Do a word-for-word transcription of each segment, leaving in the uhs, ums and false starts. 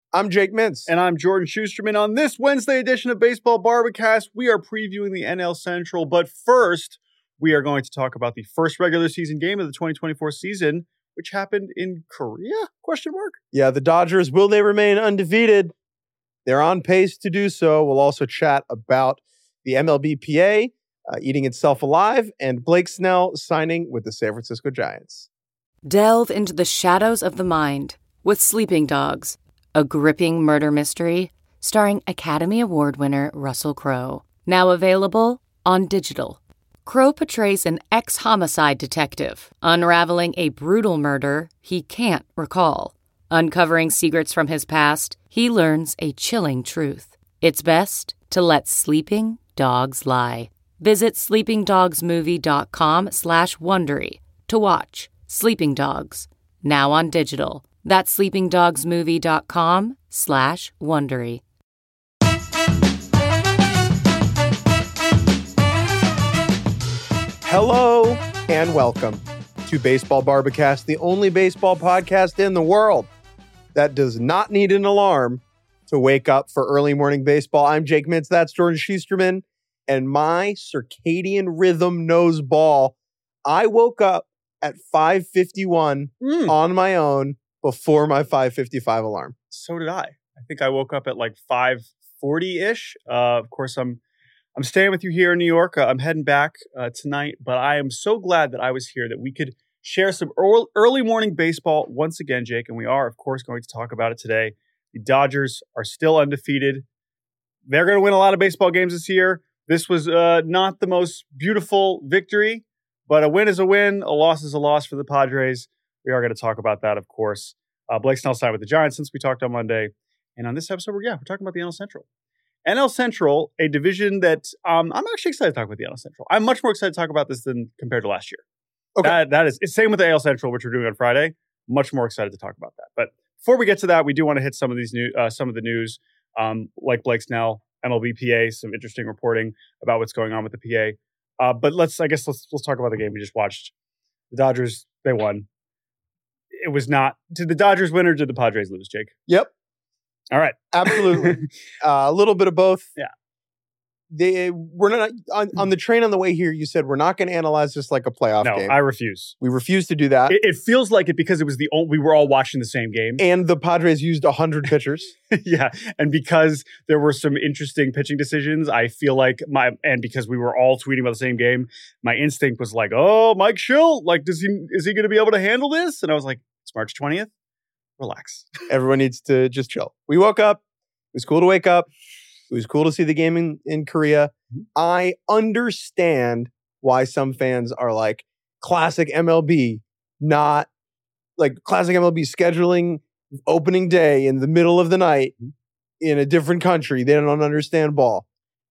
I'm Jake Mintz. And I'm Jordan Schusterman. On this Wednesday edition of Baseball Barbacast, we are previewing the N L Central. But first, we are going to talk about the first regular season game of the twenty twenty-four season, which happened in Korea? Question mark? Yeah, the Dodgers, will they remain undefeated? They're on pace to do so. We'll also chat about the M L B P A uh, eating itself alive and Blake Snell signing with the San Francisco Giants. Delve into the shadows of the mind with Sleeping Dogs, a gripping murder mystery starring Academy Award winner Russell Crowe. Now available on digital. Crowe portrays an ex-homicide detective unraveling a brutal murder he can't recall. Uncovering secrets from his past, he learns a chilling truth. It's best to let sleeping dogs lie. Visit sleepingdogsmovie.com slash Wondery to watch Sleeping Dogs, now on digital. That's sleepingdogsmovie.com slash Wondery. Hello and welcome to Baseball Barbacast, the only baseball podcast in the world that does not need an alarm to wake up for early morning baseball. I'm Jake Mintz, that's Jordan Schusterman, and my circadian rhythm knows ball. I woke up at five fifty-one mm. on my own before my five fifty-five alarm. So did I. I think I woke up at like five forty-ish. Uh, of course, I'm I'm staying with you here in New York. Uh, I'm heading back uh, tonight, but I am so glad that I was here, that we could share some early morning baseball once again, Jake, and we are, of course, going to talk about it today. The Dodgers are still undefeated. They're going to win a lot of baseball games this year. This was uh, not the most beautiful victory, but a win is a win. A loss is a loss for the Padres. We are going to talk about that, of course. Uh, Blake Snell signed with the Giants since we talked on Monday. And on this episode, we're, yeah, we're talking about the N L Central. N L Central, a division that um, I'm actually excited to talk about the N L Central. I'm much more excited to talk about this than compared to last year. Okay. That, that is, it's same with the A L Central, which we're doing on Friday. Much more excited to talk about that. But before we get to that, we do want to hit some of these new, uh, some of the news, um, like Blake Snell, M L B P A, some interesting reporting about what's going on with the P A. Uh, but let's, I guess, let's let's talk about the game we just watched. The Dodgers, they won. It was not. Did the Dodgers win or did the Padres lose, Jake? Yep. All right. Absolutely. uh, a little bit of both. Yeah. They we're not on, on the train on the way here. You said we're not going to analyze this like a playoff no, game. I refuse. We refuse to do that. It, it feels like it because it was the only, we were all watching the same game, and the Padres used a hundred pitchers. Yeah, and because there were some interesting pitching decisions, I feel like my and because we were all tweeting about the same game, my instinct was like, "Oh, Mike Schill, like, does he is he going to be able to handle this?" And I was like, "It's March twentieth. Relax." Everyone needs to just chill. We woke up. It was cool to wake up. It was cool to see the game in, in Korea. Mm-hmm. I understand why some fans are like, classic M L B, not like classic M L B scheduling opening day in the middle of the night mm-hmm. in a different country. They don't understand ball.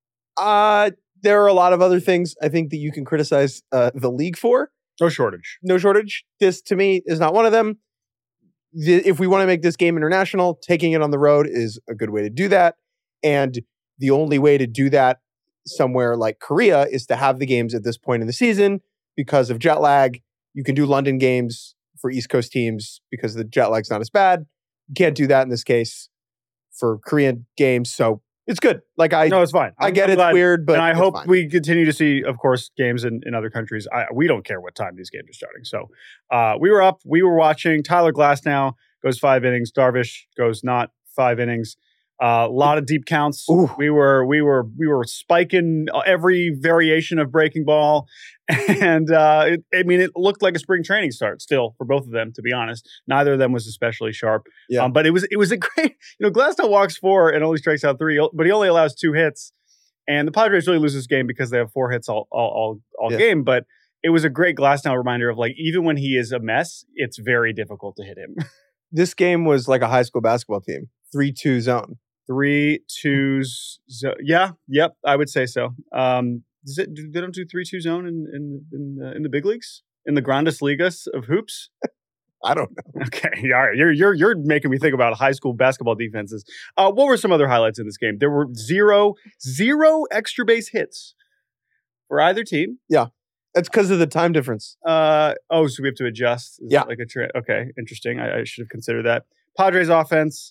Uh, there are a lot of other things I think that you can criticize uh, the league for. No shortage. No shortage. This, to me, is not one of them. The, if we want to make this game international, taking it on the road is a good way to do that. And the only way to do that somewhere like Korea is to have the games at this point in the season because of jet lag. You can do London games for East Coast teams because the jet lag's not as bad. You can't do that in this case for Korean games. So it's good. Like I, no, it's fine. I I'm, get I'm it's glad. weird, but and I it's hope fine. We continue to see, of course, games in, in other countries. I, we don't care what time these games are starting. So uh, we were up. We were watching. Tyler Glasnow goes five innings. Darvish goes not five innings. Uh, a lot of deep counts. Ooh. We were we were we were spiking every variation of breaking ball, and uh, it, I mean it looked like a spring training start still for both of them. To be honest, neither of them was especially sharp. Yeah. Um, but it was it was a great. You know, Glasnow walks four and only strikes out three, but he only allows two hits. And the Padres really lose this game because they have four hits all all all, all yeah. game. But it was a great Glasnow reminder of like even when he is a mess, it's very difficult to hit him. This game was like a high school basketball team, three two zone. Three twos, zo- yeah, yep, I would say so. Um, does it? They don't do three two zone in in in, uh, in the big leagues, in the Grandes Ligas of hoops. I don't know. Okay, all right, you're you're you're making me think about high school basketball defenses. Uh, what were some other highlights in this game? There were zero zero extra base hits for either team. Yeah, that's because of the time difference. Uh oh, so we have to adjust. Is yeah, like a tra- okay, interesting. I, I should have considered that. Padres offense.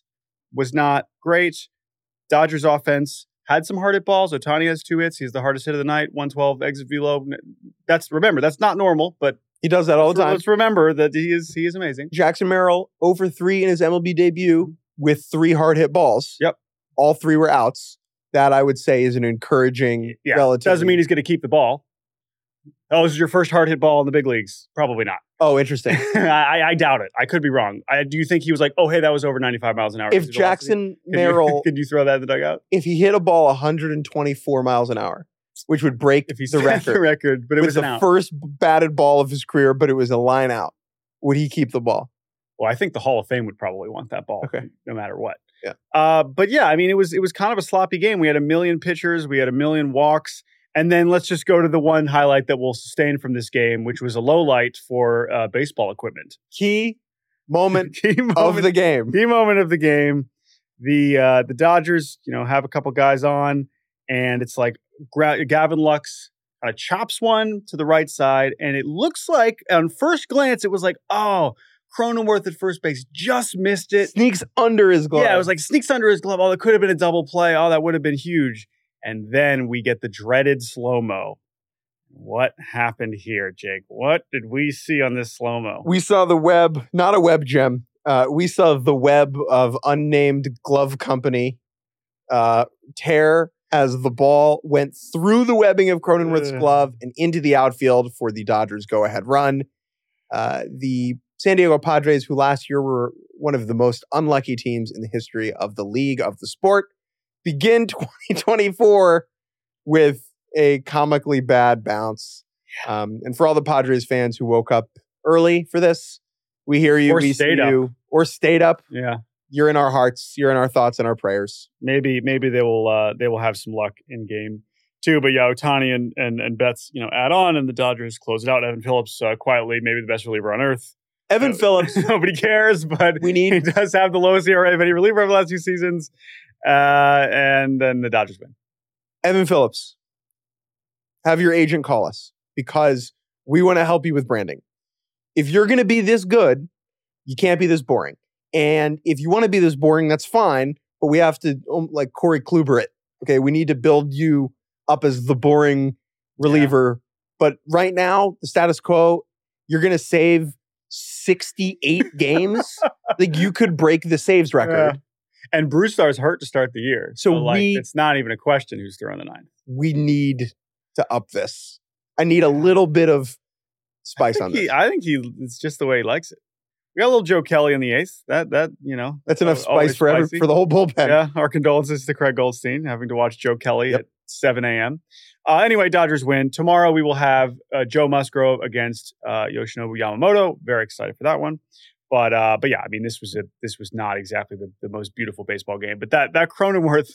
was not great. Dodgers offense had some hard hit balls. Ohtani has two hits. He's the hardest hit of the night, one twelve exit velo. That's, remember, that's not normal, but he does that all the time. Let's remember that he is he is amazing. Jackson Merrill, oh for three in his M L B debut with three hard hit balls. Yep. All three were outs. That I would say is an encouraging yeah. relatively. Doesn't mean he's going to keep the ball. Oh, this is your first hard hit ball in the big leagues? Probably not. Oh, interesting. I, I doubt it. I could be wrong. I do you think he was like, oh, hey, that was over ninety-five miles an hour? If Jackson Merrill, could you throw that in the dugout? If he hit a ball one hundred twenty-four miles an hour, which would break if he the record, the record, but it with was the an out. first batted ball of his career, but it was a line out, would he keep the ball? Well, I think the Hall of Fame would probably want that ball, okay. no matter what. Yeah. Uh, but yeah, I mean, it was it was kind of a sloppy game. We had a million pitchers, we had a million walks. And then let's just go to the one highlight that we'll sustain from this game, which was a low light for uh, baseball equipment. Key moment, key moment of the game. Key moment of the game. The uh, the Dodgers, you know, have a couple guys on, and it's like Gra- Gavin Lux kind of chops one to the right side, and it looks like, on first glance, it was like, oh, Cronenworth at first base just missed it. Sneaks under his glove. Yeah, it was like sneaks under his glove. Oh, that could have been a double play. Oh, that would have been huge. And then we get the dreaded slow-mo. What happened here, Jake? What did we see on this slow-mo? We saw the web, not a web gem. Uh, we saw the web of unnamed glove company uh, tear as the ball went through the webbing of Cronenworth's Ugh. glove and into the outfield for the Dodgers' go-ahead run. Uh, the San Diego Padres, who last year were one of the most unlucky teams in the history of the league, of the sport, begin twenty twenty-four with a comically bad bounce. Um, and for all the Padres fans who woke up early for this, we hear you, Or we see stayed up. you, or stayed up. Yeah, You're in our hearts. You're in our thoughts and our prayers. maybe maybe they will uh, they will have some luck in game two. But yeah, Ohtani and and and Betts, you know, add on, and the Dodgers close it out. Evan Phillips uh, quietly, maybe the best reliever on earth. Evan Uh, Phillips, Nobody cares, but we need he does have the lowest E R A of any reliever over the last two seasons. Uh, and then the Dodgers win. Evan Phillips. Have your agent call us because we want to help you with branding. If you're going to be this good, you can't be this boring. And if you want to be this boring, that's fine. But we have to, um, like Corey Kluber it. Okay, we need to build you up as the boring reliever. Yeah. But right now, the status quo, you're going to save sixty-eight games. Like you could break the saves record. Yeah. And Bruce Star's hurt to start the year. So, So, like, we, it's not even a question who's throwing the ninth. we need to up this. I need a little bit of spice on he, this. I think he it's just the way he likes it. We got a little Joe Kelly in the eighth. That, that you know. That's enough spice always for every, spicy. for the whole bullpen. Yeah, our condolences to Craig Goldstein having to watch Joe Kelly Yep. at seven a.m. Uh, anyway, Dodgers win. Tomorrow we will have uh, Joe Musgrove against uh, Yoshinobu Yamamoto. Very excited for that one. But uh, but yeah, I mean, this was a this was not exactly the, the most beautiful baseball game. But that that Cronenworth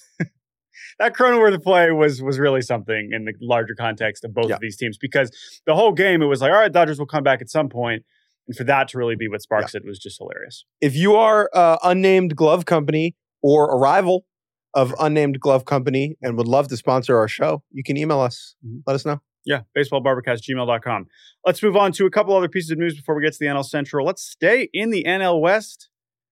that Cronenworth play was was really something in the larger context of both Yeah. of these teams, because the whole game it was like, all right, Dodgers will come back at some point, and for that to really be what sparks it was just hilarious. If you are uh, unnamed glove company or a rival of unnamed glove company and would love to sponsor our show, you can email us. Mm-hmm. Let us know. Yeah, baseballbarbercast gmail dot com. Let's move on to a couple other pieces of news before we get to the N L Central. Let's stay in the N L West.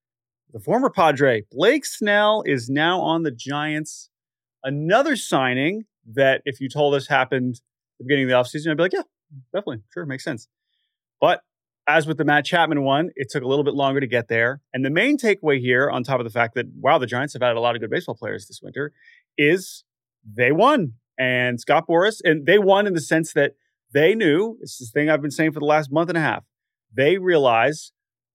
The former Padre, Blake Snell, is now on the Giants. Another signing that if you told us happened at the beginning of the offseason, I'd be like, yeah, definitely. Sure, makes sense. But as with the Matt Chapman one, it took a little bit longer to get there. And the main takeaway here, on top of the fact that, wow, the Giants have added a lot of good baseball players this winter, is they won. And Scott Boras, and they won in the sense that they knew, it's this thing I've been saying for the last month and a half, they realize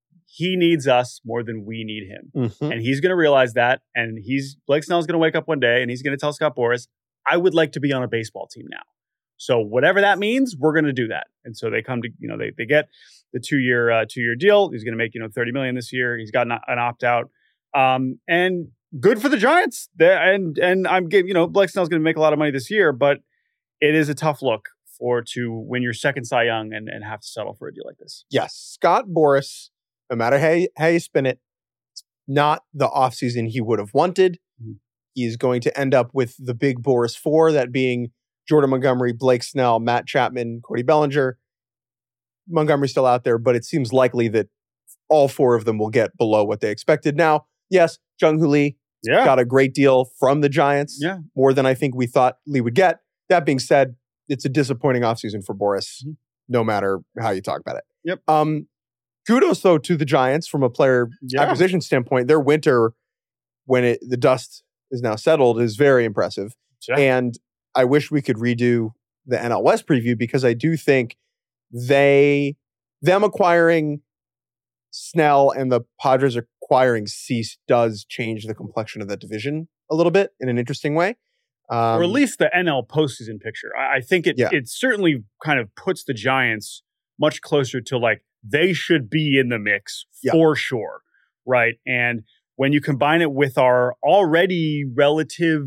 he needs us more than we need him. Mm-hmm. And he's going to realize that. And he's, Blake Snell's going to wake up one day and he's going to tell Scott Boras, I would like to be on a baseball team now. So whatever that means, we're going to do that. And so they come to, you know, they they get the two-year uh, two-year deal. He's going to make, you know, thirty million dollars this year. He's got an, an opt-out. Um, and good for the Giants. They're, and and I'm getting, you know, Blake Snell's going to make a lot of money this year, but it is a tough look for to win your second Cy Young and, and have to settle for a deal like this. Yes, Scott Boras, no matter how you, how you spin it, it's not the offseason he would have wanted. Mm-hmm. He's going to end up with the big Boras four, that being Jordan Montgomery, Blake Snell, Matt Chapman, Cody Bellinger. Montgomery's still out there, but it seems likely that all four of them will get below what they expected. Now, yes, Jung-Hoo Lee Yeah. got a great deal from the Giants, Yeah. more than I think we thought Lee would get. That being said, it's a disappointing offseason for Boris, mm-hmm. no matter how you talk about it. Yep. Um, kudos, though, to the Giants from a player Yeah. acquisition standpoint. Their winter, when it the dust is now settled, is very impressive. Yeah. And I wish we could redo the N L West preview because I do think they, them acquiring Snell and the Padres acquiring Cease does change the complexion of that division a little bit in an interesting way. Um, or at least the N L postseason picture. I, I think it Yeah. it certainly kind of puts the Giants much closer to like they should be in the mix Yeah. for sure, right? And when you combine it with our already relative,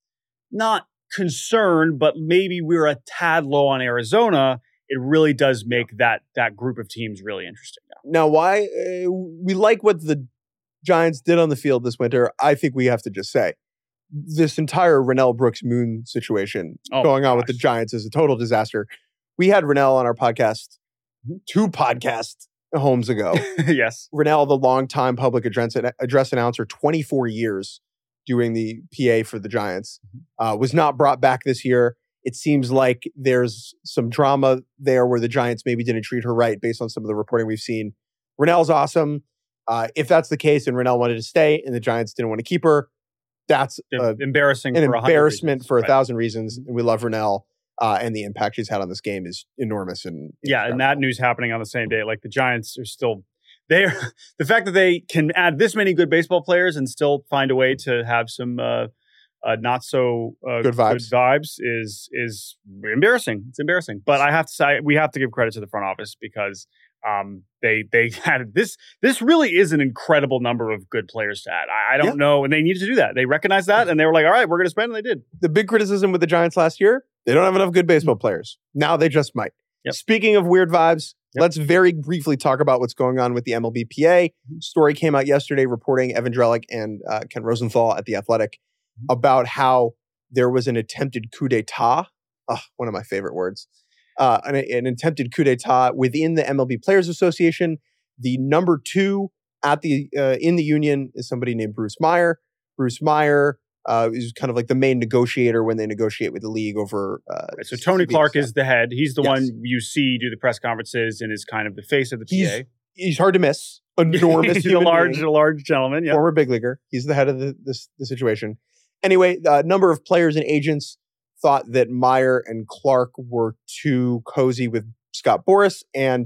not concern, but maybe we're a tad low on Arizona, it really does make that that group of teams really interesting now. Now, why uh, we like what the Giants did on the field this winter, I think we have to just say this entire Rennell Brooks Moon situation Oh, going on with the gosh. Giants is a total disaster. We had Rennell on our podcast Mm-hmm. two podcast homes ago. Yes. Rennell, the longtime public address, address announcer, twenty-four years doing the P A for the Giants, uh, was not brought back this year. It seems like there's some drama there where the Giants maybe didn't treat her right based on some of the reporting we've seen. Rennell's awesome. Uh, if that's the case and Rennell wanted to stay and the Giants didn't want to keep her, that's uh, embarrassing an for a hundred embarrassment reasons. for a Right. thousand reasons. And we love Rennell. Uh, and the impact she's had on this game is enormous. And Yeah, and that news happening on the same day. Like the Giants are still there. The fact that they can add this many good baseball players and still find a way to have some uh, uh, not so uh, Good vibes. vibes is is embarrassing. It's embarrassing. But I have to say, we have to give credit to the front office because um, they they had this. This really is an incredible number of good players to add. I, I don't Yeah. know, and they needed to do that. They recognized that, and they were like, "All right, we're going to spend," and they did. The big criticism with the Giants last year, they don't have enough good baseball players. Now they just might. Yep. Speaking of weird vibes, Yep. let's very briefly talk about what's going on with the M L B P A. Story came out yesterday reporting Evan Drellick and uh, Ken Rosenthal at The Athletic about how there was an attempted coup d'etat. Oh, one of my favorite words. Uh, an, an attempted coup d'etat within the M L B Players Association. The number two at the uh, in the union is somebody named Bruce Meyer. Bruce Meyer uh, is kind of like the main negotiator when they negotiate with the league over. Uh, Right, so Tony C B A Clark stuff. is the head. He's the Yes. one you see do the press conferences and is kind of the face of the P A. He's, he's hard to miss. Enormous He's a human large, being. a large gentleman. Yeah. Former big leaguer. He's the head of the this the situation. Anyway, a number of players and agents thought that Meyer and Clark were too cozy with Scott Boras, and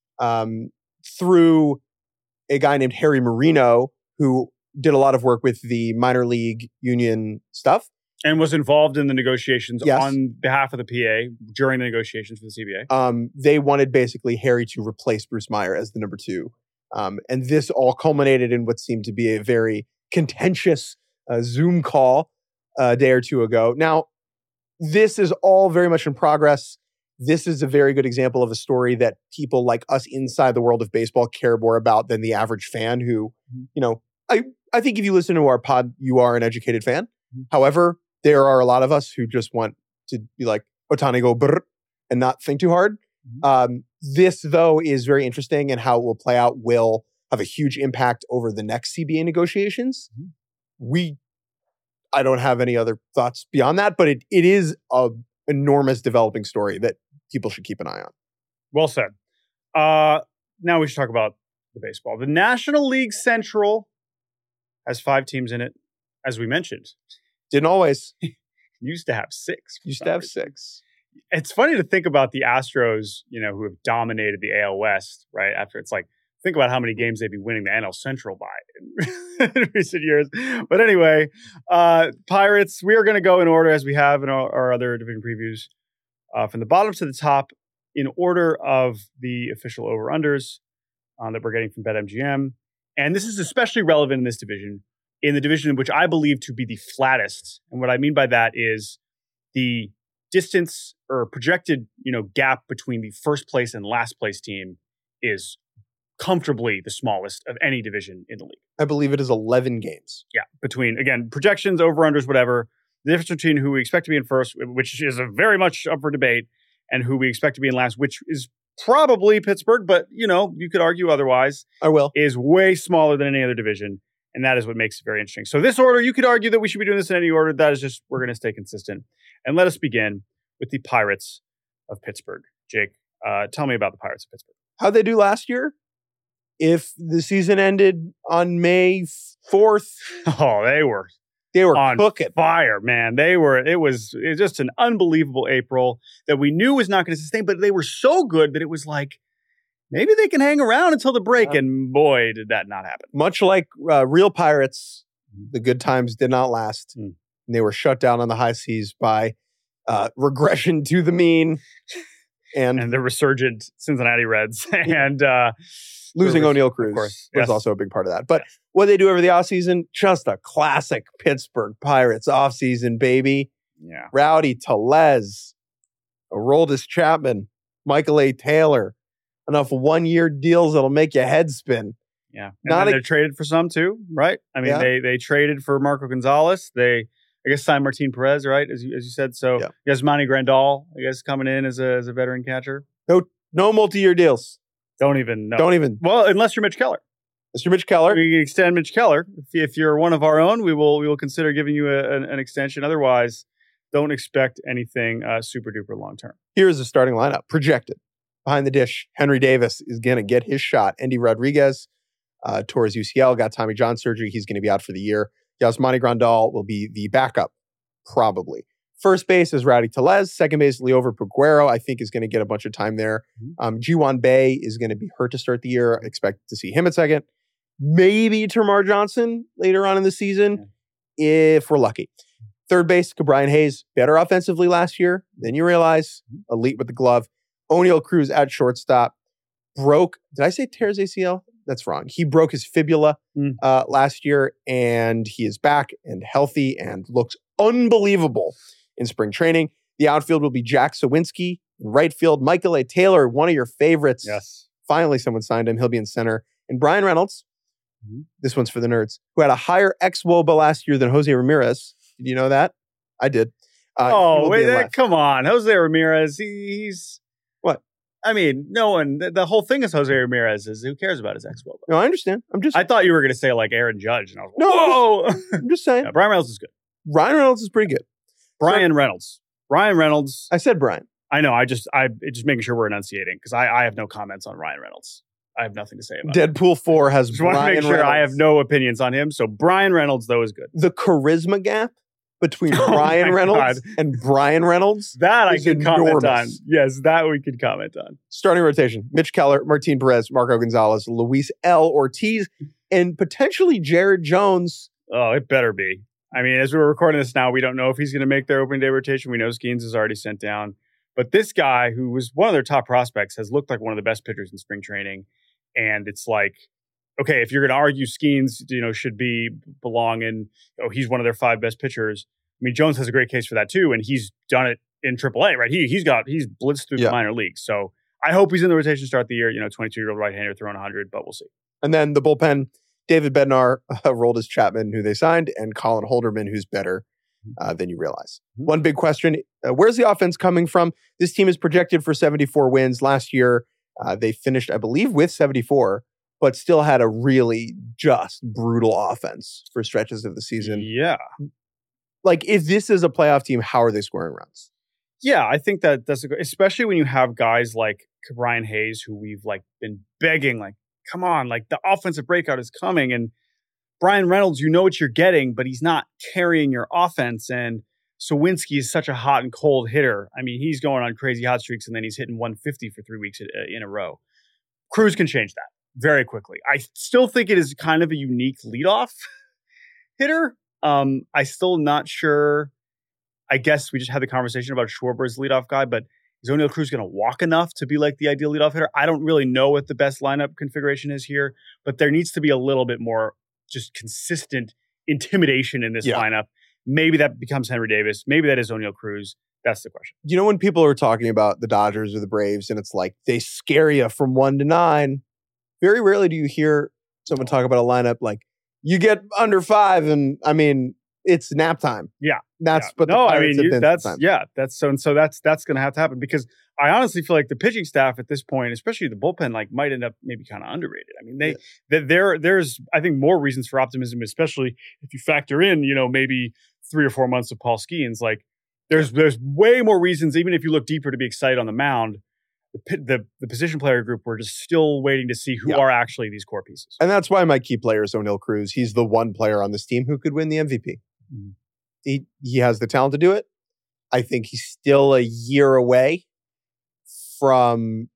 um, through a guy named Harry Marino, who did a lot of work with the minor league union stuff. And was involved in the negotiations Yes. on behalf of the P A during the negotiations for the C B A. Um, they wanted basically Harry to replace Bruce Meyer as the number two. Um, and this all culminated in what seemed to be a very contentious uh, Zoom call uh, a day or two ago. Now, this is all very much in progress. This is a very good example of a story that people like us inside the world of baseball care more about than the average fan who, you know, I, I think if you listen to our pod, you are an educated fan. However, there are a lot of us who just want to be like, Otani go brr, and not think too hard. Um, this, though, is very interesting, and how it will play out will have a huge impact over the next C B A negotiations. We, I don't have any other thoughts beyond that, but it it is a enormous developing story that people should keep an eye on. Well said. Uh, now we should talk about the baseball. The National League Central has five teams in it, as we mentioned. Didn't always. Used to have six. Used to have six. It's funny to think about the Astros, you know, who have dominated the A L West, right? After it's like, think about how many games they'd be winning the N L Central by in, in recent years. But anyway, uh, Pirates, we are going to go in order as we have in our, our other division previews, uh, from the bottom to the top in order of the official over-unders uh, that we're getting from BetMGM. And this is especially relevant in this division, in the division in which I believe to be the flattest. And what I mean by that is the distance or projected, you know, gap between the first place and last place team is comfortably the smallest of any division in the league. I believe it is eleven games. Yeah, between, again, projections, over-unders, whatever. The difference between who we expect to be in first, which is a very much up for debate, and who we expect to be in last, which is probably Pittsburgh, but, you know, you could argue otherwise, I will. is way smaller than any other division. And that is what makes it very interesting. So this order, you could argue that we should be doing this in any order. That is just, we're going to stay consistent. And let us begin with the Pirates of Pittsburgh. Jake, uh, tell me about the Pirates of Pittsburgh. How'd they do last year? If the season ended on May fourth, oh, they were they were on cooking. fire, man. They were, it was, it was just an unbelievable April that we knew was not going to sustain, but they were so good that it was like, maybe they can hang around until the break. Yeah. And boy, did that not happen. Much like uh, real Pirates, the good times did not last. Mm. And they were shut down on the high seas by uh, regression to the mean. And, and the resurgent Cincinnati Reds. and uh, losing was, O'Neal Cruz was yes. also a big part of that. But yes. what they do over the offseason, just a classic Pittsburgh Pirates offseason, baby. Yeah. Rowdy Tellez, Aroldis Chapman, Michael A. Taylor. Enough one-year deals that'll make your head spin. Yeah. And Not they're a, traded for some too, right? I mean, yeah. they they traded for Marco Gonzalez. They, I guess, signed Martin Perez, right? As you, as you said. So, yeah. Yasmani Grandal, I guess, coming in as a as a veteran catcher. No no multi-year deals. Don't even know. Don't even. Well, unless you're Mitch Keller. Unless you're Mitch Keller. We can extend Mitch Keller. If, if you're one of our own, we will we will consider giving you a, an, an extension. Otherwise, don't expect anything uh, super-duper long-term. Here's the starting lineup, projected. Behind the dish, Henry Davis is going to get his shot. Andy Rodriguez uh, tore his U C L, got Tommy John surgery. He's going to be out for the year. Yasmani Grandal will be the backup, probably. First base is Rowdy Tellez. Second base, Liover Peguero, I think is going to get a bunch of time there. Um, Ji-Hwan Bae is going to be hurt to start the year. I expect to see him at second. Maybe Termarr Johnson later on in the season, if we're lucky. Third base, Ke'Bryan Hayes, better offensively last year. Then you realize, elite with the glove. O'Neal Cruz at shortstop broke. Did I say tears A C L? That's wrong. He broke his fibula mm. uh, last year, and he is back and healthy and looks unbelievable in spring training. The outfield will be Jack Sawinski. In right field, Michael A. Taylor, one of your favorites. Yes. Finally, someone signed him. He'll be in center. And Brian Reynolds, mm-hmm. this one's for the nerds, who had a higher ex-W O B A last year than Jose Ramirez. Did you know that? I did. Uh, oh, wait, that, come on. Jose Ramirez, he's... I mean, no one, the, the whole thing is Jose Ramirez is who cares about his ex-W O B A? No, I understand. I'm just. I thought you were going to say like Aaron Judge. And I was like, no, whoa. I'm just, I'm just saying. Yeah, Brian Reynolds is good. Brian Reynolds is pretty good. Brian so, Reynolds. Brian Reynolds. I said Brian. I know. I just, I just making sure we're enunciating because I, I have no comments on Ryan Reynolds. I have nothing to say about Deadpool it. four has just Brian want to make sure Reynolds. I have no opinions on him. So Brian Reynolds, though, is good. The charisma gap between oh Brian Reynolds God. and Brian Reynolds. That I can enormous. comment on. Yes, that we could comment on. Starting rotation, Mitch Keller, Martin Perez, Marco Gonzalez, Luis L. Ortiz, and potentially Jared Jones. Oh, it better be. I mean, as we're recording this now, we don't know if he's going to make their opening day rotation. We know Skeens is already sent down. But this guy, who was one of their top prospects, has looked like one of the best pitchers in spring training. And it's like, okay, if you're going to argue Skeens, you know, should be belong in, oh, he's one of their five best pitchers. I mean, Jones has a great case for that too, and he's done it in triple A, right? He he's got he's blitzed through yeah. the minor leagues. So I hope he's in the rotation to start the year. You know, twenty-two-year-old right-hander throwing one hundred, but we'll see. And then the bullpen, David Bednar, uh, Aroldis Chapman, who they signed, and Colin Holderman, who's better uh, than you realize. Mm-hmm. One big question: uh, where's the offense coming from? This team is projected for seventy-four wins. Last year, uh, they finished, I believe, with seventy-four. But still had a really just brutal offense for stretches of the season. Yeah. Like, if this is a playoff team, how are they scoring runs? Yeah, I think that that's a good, especially when you have guys like Ke'Bryan Hayes, who we've like been begging, like, come on, like the offensive breakout is coming. And Brian Reynolds, you know what you're getting, but he's not carrying your offense. And Sawinski is such a hot and cold hitter. I mean, he's going on crazy hot streaks, and then he's hitting one fifty for three weeks in a row. Cruz can change that very quickly. I still think it is kind of a unique leadoff hitter. Um, I still not sure. I guess we just had the conversation about Schwarber's leadoff guy, but is O'Neal Cruz going to walk enough to be like the ideal leadoff hitter? I don't really know what the best lineup configuration is here, but there needs to be a little bit more just consistent intimidation in this yeah. lineup. Maybe that becomes Henry Davis. Maybe that is O'Neal Cruz. That's the question. You know, when people are talking about the Dodgers or the Braves and it's like they scare you from one to nine, very rarely do you hear someone talk about a lineup like, you get under five, and I mean, it's nap time. Yeah, that's yeah. but no, I mean, you, that's yeah, that's so and so that's that's going to have to happen because I honestly feel like the pitching staff at this point, especially the bullpen, like might end up maybe kind of underrated. I mean, they yeah. that there there's I think more reasons for optimism, especially if you factor in, you know, maybe three or four months of Paul Skeens. Like there's there's way more reasons, even if you look deeper, to be excited on the mound. The, the, the position player group, we're just still waiting to see who yeah. are actually these core pieces. And that's why my key player is O'Neal Cruz. He's the one player on this team who could win the M V P. Mm-hmm. He he has the talent to do it. I think he's still a year away from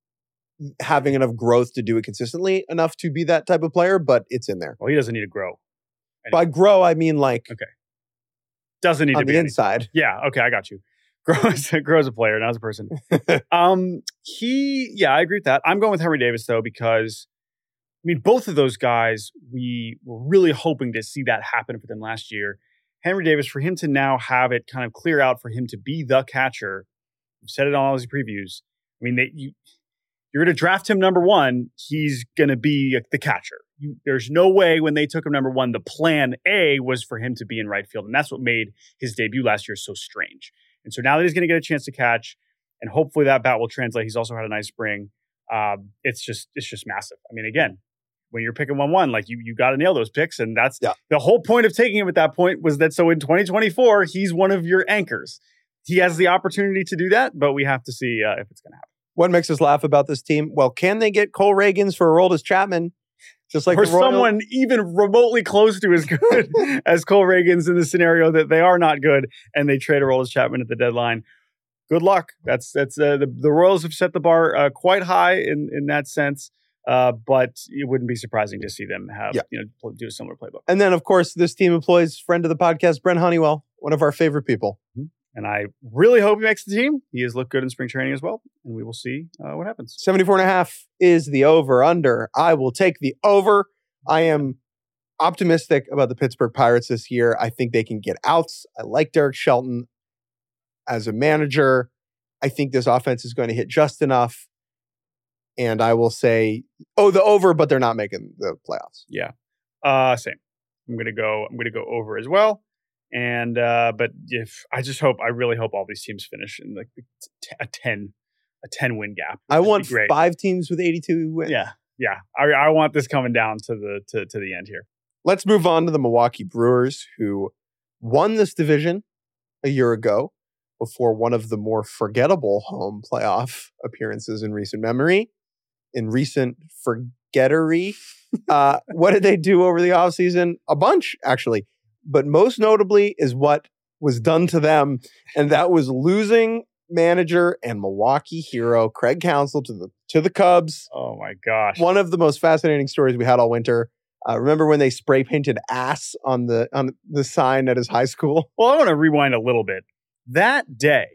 having enough growth to do it consistently enough to be that type of player, but it's in there. Well, he doesn't need to grow. Anyway. By grow, I mean like okay, doesn't need on to be the inside. Anything. Yeah, okay, I got you. Grows, grows a player, not as a person. um, he, yeah, I agree with that. I'm going with Henry Davis, though, because, I mean, both of those guys, we were really hoping to see that happen for them last year. Henry Davis, for him to now have it kind of clear out for him to be the catcher, we've said it on all his previews. I mean, they, you, you're going to draft him number one, he's going to be the catcher. You, there's no way when they took him number one, the plan A was for him to be in right field. And that's what made his debut last year so strange. And so now that he's going to get a chance to catch, and hopefully that bat will translate. He's also had a nice spring. Um, it's just it's just massive. I mean, again, when you're picking one one, like you you got to nail those picks, and that's yeah. the whole point of taking him at that point was that so in twenty twenty-four he's one of your anchors. He has the opportunity to do that, but we have to see uh, if it's going to happen. What makes us laugh about this team? Well, can they get Cole Reagans for Aroldis Chapman? Just like or the Royals? Someone even remotely close to as good as Cole Reagans in the scenario that they are not good and they trade Aroldis Chapman at the deadline. Good luck. That's that's uh, the, the Royals have set the bar uh, quite high in, in that sense, uh, but it wouldn't be surprising to see them have yeah. you know do a similar playbook. And then, of course, this team employs friend of the podcast, Brent Honeywell, one of our favorite people. Mm-hmm. And I really hope he makes the team. He has looked good in spring training as well. And we will see uh, what happens. seventy-four and a half is the over-under. I will take the over. I am optimistic about the Pittsburgh Pirates this year. I think they can get outs. I like Derek Shelton as a manager. I think this offense is going to hit just enough. And I will say, oh, the over, but they're not making the playoffs. Yeah. Uh, same. I'm going to go, I'm going to go over as well. And, uh, but if I just hope, I really hope all these teams finish in like a ten, a ten win gap. I want five teams with eighty-two wins. Yeah. Yeah. I, I want this coming down to the, to, to the end here. Let's move on to the Milwaukee Brewers, who won this division a year ago before one of the more forgettable home playoff appearances in recent memory, in recent forgettery. uh, what did they do over the offseason? A bunch, actually. But most notably is what was done to them, and that was losing manager and Milwaukee hero Craig Counsell to the to the Cubs. Oh my gosh! One of the most fascinating stories we had all winter. Uh, remember when they spray painted ass on the on the sign at his high school? Well, I want to rewind a little bit. That day,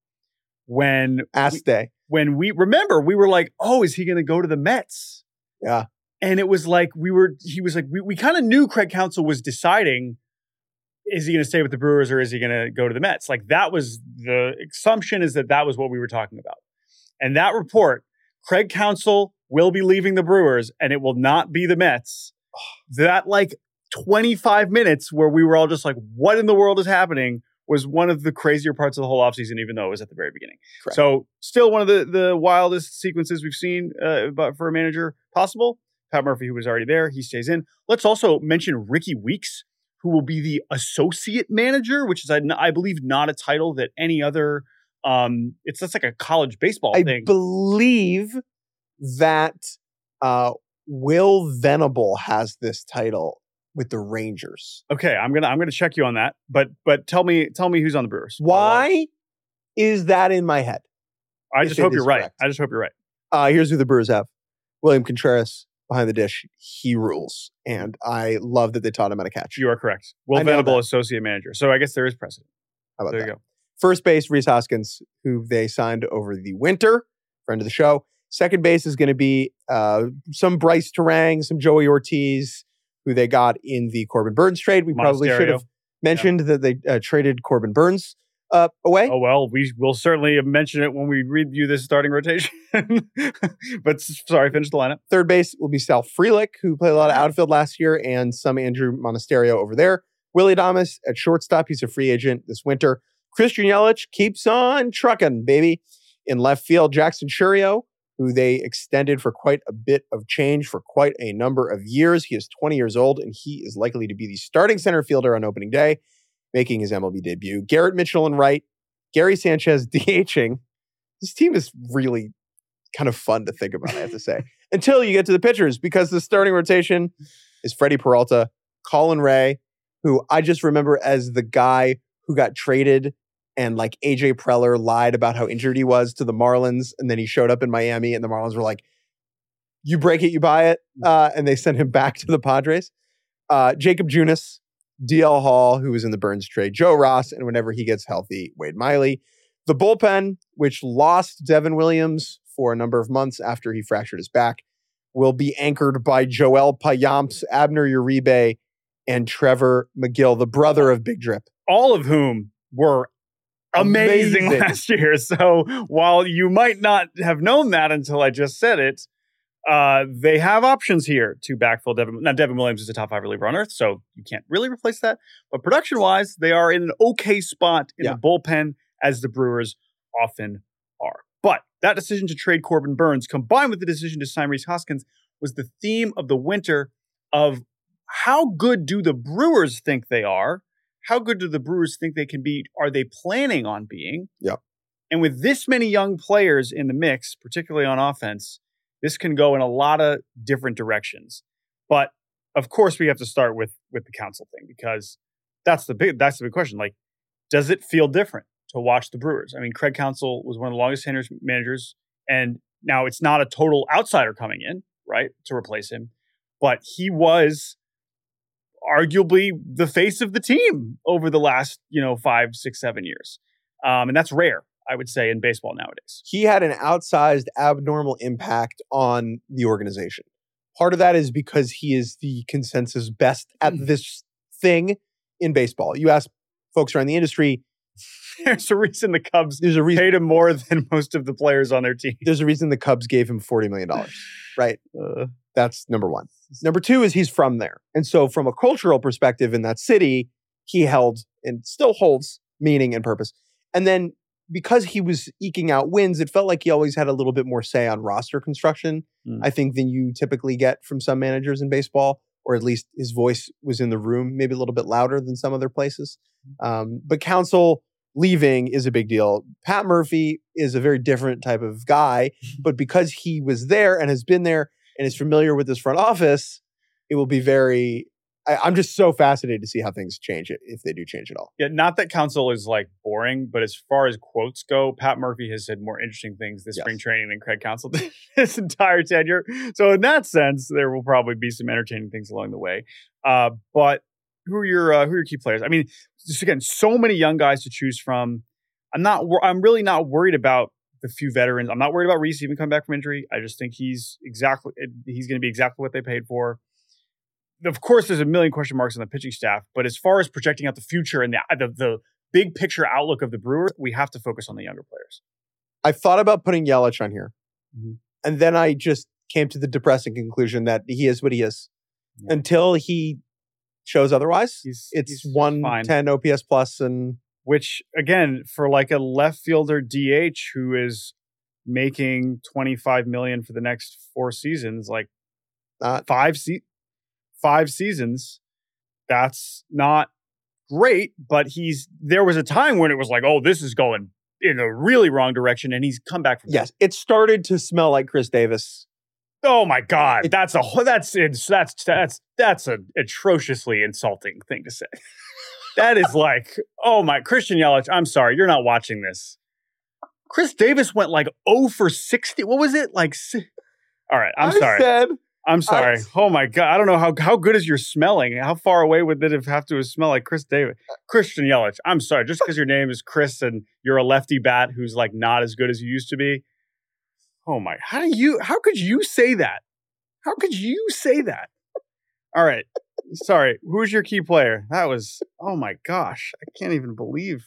when ass we, day, when we remember, we were like, "Oh, is he going to go to the Mets?" Yeah, and it was like we were. He was like, we we kind of knew Craig Counsell was deciding. Is he going to stay with the Brewers or is he going to go to the Mets? Like that was the assumption is that that was what we were talking about. And that report, Craig Counsell will be leaving the Brewers and it will not be the Mets. That like twenty-five minutes where we were all just like, what in the world is happening was one of the crazier parts of the whole offseason, even though it was at the very beginning. Correct. So still one of the, the wildest sequences we've seen uh, for a manager possible. Pat Murphy, who was already there, he stays in. Let's also mention Ricky Weeks, who will be the associate manager, which is, I, I believe, not a title that any other, um, it's just like a college baseball I thing. I believe that uh, Will Venable has this title with the Rangers. Okay, I'm gonna I'm gonna check you on that. But but tell me tell me who's on the Brewers. Why is that in my head? I just hope you're right. Correct. I just hope you're right. Uh, here's who the Brewers have: William Contreras. Behind the dish, he rules. And I love that they taught him how to catch. You are correct. Will Venable, associate manager. So I guess there is precedent. How about there that? you go. First base, Rhys Hoskins, who they signed over the winter, friend of the show. Second base is going to be uh, some Bryce Terang, some Joey Ortiz, who they got in the Corbin Burns trade. We probably should have mentioned yeah. that they uh, traded Corbin Burns uh, away. Oh, well, we will certainly mention it when we review this starting rotation. But sorry, finish the lineup. Third base will be Sal Frelick, who played a lot of outfield last year, and some Andrew Monasterio over there. Willie Adames at shortstop. He's a free agent this winter. Christian Yelich keeps on trucking, baby. In left field, Jackson Churio, who they extended for quite a bit of change for quite a number of years. He is twenty years old, and he is likely to be the starting center fielder on opening day, making his M L B debut. Garrett Mitchell in right, Gary Sanchez DHing. This team is really kind of fun to think about, I have to say, until you get to the pitchers, because the starting rotation is Freddie Peralta, Colin Ray, who I just remember as the guy who got traded and like A J Preller lied about how injured he was to the Marlins. And then he showed up in Miami and the Marlins were like, you break it, you buy it. Uh, and they sent him back to the Padres. Uh, Jacob Junis, D L Hall, who was in the Burns trade, Joe Ross, and whenever he gets healthy, Wade Miley. The bullpen, which lost Devin Williams for a number of months after he fractured his back, will be anchored by Joel Payamps, Abner Uribe, and Trevor McGill, the brother of Big Drip. All of whom were amazing, amazing last year. So while you might not have known that until I just said it, uh, they have options here to backfill Devin. Now, Devin Williams is a top five reliever on earth, so you can't really replace that. But production-wise, they are in an okay spot in yeah. the bullpen, as the Brewers often are. But that decision to trade Corbin Burns, combined with the decision to sign Rhys Hoskins, was the theme of the winter of how good do the Brewers think they are? How good do the Brewers think they can be? Are they planning on being? Yep. And with this many young players in the mix, particularly on offense, this can go in a lot of different directions. But of course, we have to start with with the Counsell thing, because that's the big that's the big question. Like, does it feel different to watch the Brewers? I mean, Craig Counsell was one of the longest tenured managers, and now it's not a total outsider coming in, right, to replace him, but he was arguably the face of the team over the last, you know, five, six, seven years. Um, and that's rare, I would say, in baseball nowadays. He had an outsized, abnormal impact on the organization. Part of that is because he is the consensus best at this thing in baseball. You ask folks around the industry, there's a reason the Cubs there's a reason, paid him more than most of the players on their team. There's a reason the Cubs gave him forty million dollars, right? Uh, that's number one. Number two is he's from there. And so from a cultural perspective in that city, he held and still holds meaning and purpose. And then because he was eking out wins, it felt like he always had a little bit more say on roster construction, mm. I think, than you typically get from some managers in baseball, or at least his voice was in the room, maybe a little bit louder than some other places. Um, but Counsell leaving is a big deal. Pat Murphy is a very different type of guy, but because he was there and has been there and is familiar with this front office, it will be very... I, I'm just so fascinated to see how things change it, if they do change at all. Yeah, not that Counsell is like boring, but as far as quotes go, Pat Murphy has said more interesting things this yes. spring training than Craig Counsell did his entire tenure. So in that sense, there will probably be some entertaining things along the way. Uh, but who are your uh, who are your key players? I mean, just again, so many young guys to choose from. I'm not. I'm really not worried about the few veterans. I'm not worried about Rhys even coming back from injury. I just think he's exactly he's going to be exactly what they paid for. Of course, there's a million question marks on the pitching staff, but as far as projecting out the future and the, the the big picture outlook of the Brewers, we have to focus on the younger players. I thought about putting Yelich on here, mm-hmm. and then I just came to the depressing conclusion that he is what he is. Yeah. Until he shows otherwise, he's, it's he's one ten O P S plus, and which again, for like a left fielder D H who is making twenty-five million dollars for the next four seasons, like not five se- five seasons, that's not great. But he's there was a time when it was like, oh, this is going in a really wrong direction, and he's come back from yes, that. It started to smell like Chris Davis. Oh my God, that's a that's that's that's that's an atrociously insulting thing to say. That is like, oh my, Christian Yelich, I'm sorry, you're not watching this. Chris Davis went like oh for sixty. What was it like? All right, I'm I sorry. Said, I'm sorry. I, oh my God, I don't know how how good is your smelling. How far away would it have to smell like Chris Davis? Christian Yelich, I'm sorry, just because your name is Chris and you're a lefty bat who's like not as good as you used to be. Oh my, how do you, how could you say that? How could you say that? All right. Sorry. Who's your key player? That was, oh my gosh. I can't even believe.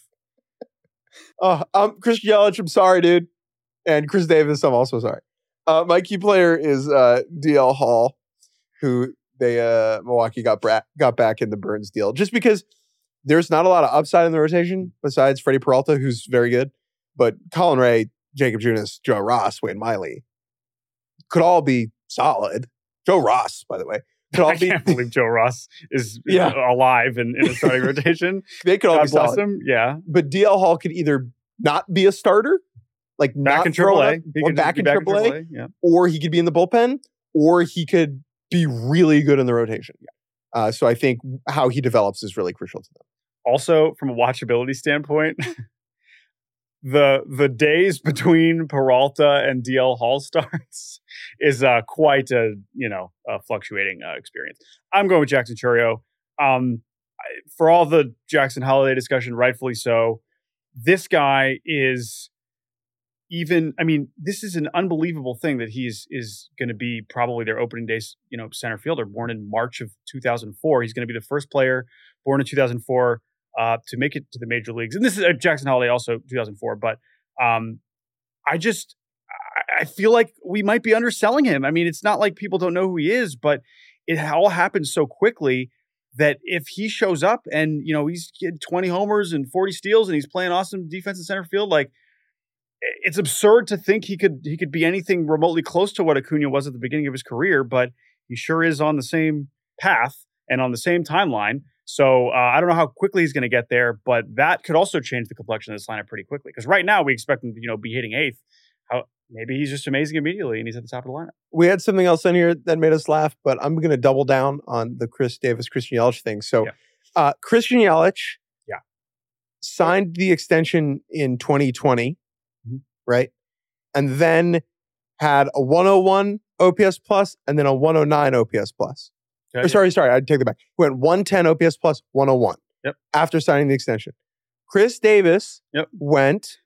Uh, I'm Christian Yelich. I'm sorry, dude. And Chris Davis, I'm also sorry. Uh, my key player is uh, D L Hall, who they, uh, Milwaukee got, bra- got back in the Burns deal. Just because there's not a lot of upside in the rotation besides Freddie Peralta, who's very good. But Colin Ray Jacob Junis, Joe Ross, Wade Miley could all be solid. Joe Ross, by the way. Could all I be, can't believe Joe Ross is, is Yeah. alive in, in a starting rotation. They could all God be bless solid. him. Yeah. But D L Hall could either not be a starter, like Back not in throw Triple it A. up, He or could just back be in back Triple A, Yeah. or he could be in the bullpen, or he could be really good in the rotation. Uh, so I think how he develops is really crucial to them. Also, from a watchability standpoint, the the days between Peralta and D L Hall starts is uh, quite a you know a fluctuating uh, experience. I'm going with Jackson Chourio. Um, I- for all the Jackson Holiday discussion, rightfully so. This guy is even. I mean, this is an unbelievable thing that he's is going to be probably their opening day, you know, center fielder. Born in March of two thousand four, he's going to be the first player born in two thousand four. Uh, to make it to the major leagues. And this is uh, Jackson Holiday, also two thousand four. But um, I just, I, I feel like we might be underselling him. I mean, it's not like people don't know who he is, but it all happens so quickly that if he shows up and, you know, he's getting twenty homers and forty steals and he's playing awesome defense in center field, like, it's absurd to think he could he could be anything remotely close to what Acuna was at the beginning of his career, but he sure is on the same path and on the same timeline. So uh, I don't know how quickly he's going to get there, but that could also change the complexion of this lineup pretty quickly. Because right now we expect him to, you know, be hitting eighth. How maybe he's just amazing immediately and he's at the top of the lineup. We had something else in here that made us laugh, but I'm going to double down on the Chris Davis, Christian Yelich thing. So Yeah. uh, Christian Yelich Yeah. signed the extension in twenty twenty, Mhm. right? And then had a one oh one O P S plus and then a one oh nine O P S plus. Okay. Or sorry, sorry, I'd take that back. He went one ten O P S plus, one oh one. Yep. After signing the extension. Chris Davis Yep. went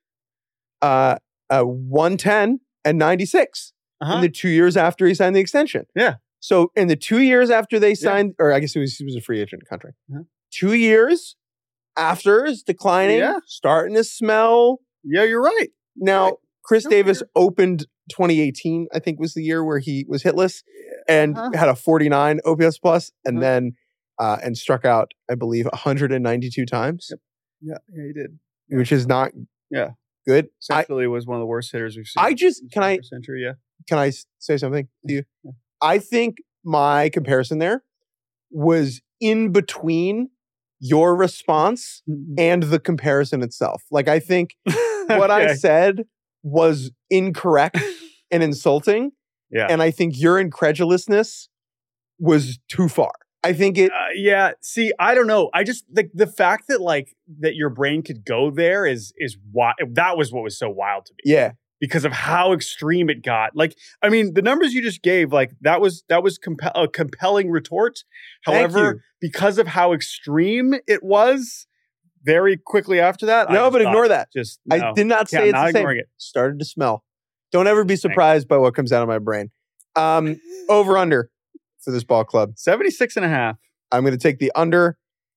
uh, uh, one ten and ninety-six Uh-huh. in the two years after he signed the extension. Yeah. So in the two years after they signed, or I guess it was, he was a free agent contract. Uh-huh. Two years after is declining, Yeah. starting to smell. Yeah, you're right. Now, Right. Chris No, Davis you're- opened twenty eighteen, I think was the year where he was hitless and Uh-huh. had a forty-nine O P S plus and Uh-huh. then uh, and struck out, I believe, one hundred ninety-two times, Yep. Yeah, yeah, he did. which is not Yeah. good. I, Essentially was one of the worst hitters we've seen. I just- in the can I- twenty-first century, yeah. can I s- say something to you? Yeah. I think my comparison there was in between your response and the comparison itself. Like, I think what I Okay. said was incorrect and insulting. Yeah. And I think your incredulousness was too far. I think it, Uh, yeah. See, I don't know. I just the the fact that like that your brain could go there is is why that was what was so wild to me yeah. because of how extreme it got. Like, I mean, the numbers you just gave, like that was that was compe- a compelling retort. Thank However, you. because of how extreme it was, very quickly after that, I No, just but thought, ignore that. Just I no. did not Yeah, say it's not the same. ignoring it. Started to smell. Don't ever be surprised by what comes out of my brain. Um, over under for this ball club. seventy-six and a half. I'm going to take the under.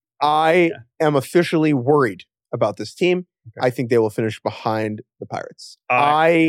I Yeah. am officially worried about this team. Okay. I think they will finish behind the Pirates. Uh, I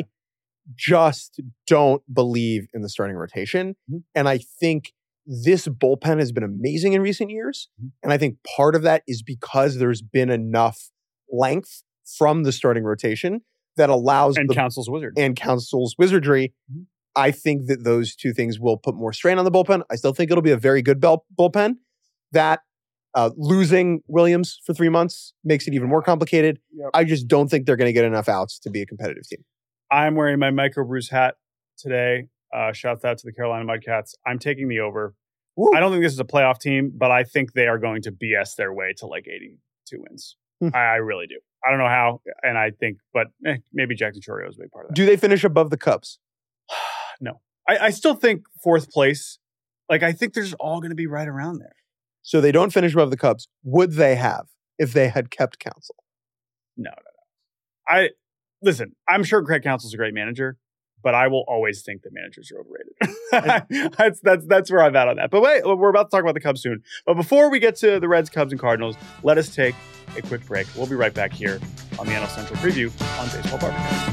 just don't believe in the starting rotation. Mhm. And I think this bullpen has been amazing in recent years. Mhm. And I think part of that is because there's been enough length from the starting rotation that allows And the Council's Wizard. and Council's wizardry. Mhm. I think that those two things will put more strain on the bullpen. I still think it'll be a very good bell- bullpen. That uh, losing Williams for three months makes it even more complicated. Yep. I just don't think they're going to get enough outs to be a competitive team. I'm wearing my Microbrews hat today. Uh, shouts out to the Carolina Mudcats. I'm taking the over. Woo. I don't think this is a playoff team, but I think they are going to B S their way to like eighty-two wins. Hmm. I, I really do. I don't know how, and I think, but eh, maybe Jackson Chourio is a big part of that. Do they finish above the Cubs? No, I, I still think fourth place. Like I think they're just all going to be right around there. So they don't finish above the Cubs. Would they have if they had kept Council? No, no, no. I listen. I'm sure Craig Counsell's a great manager, but I will always think that managers are overrated. that's that's that's where I'm at on that. But wait, we're about to talk about the Cubs soon. But before we get to the Reds, Cubs, and Cardinals, let us take a quick break. We'll be right back here on the N L Central Preview on Baseball Barbecue.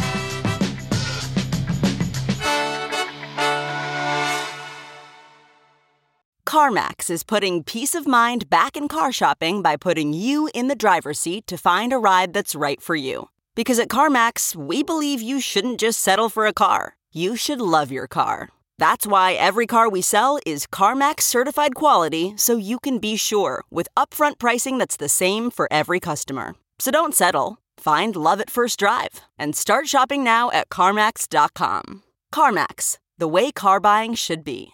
CarMax is putting peace of mind back in car shopping by putting you in the driver's seat to find a ride that's right for you. Because at CarMax, we believe you shouldn't just settle for a car. You should love your car. That's why every car we sell is CarMax certified quality, so you can be sure with upfront pricing that's the same for every customer. So don't settle. Find love at first drive and start shopping now at CarMax dot com. CarMax, the way car buying should be.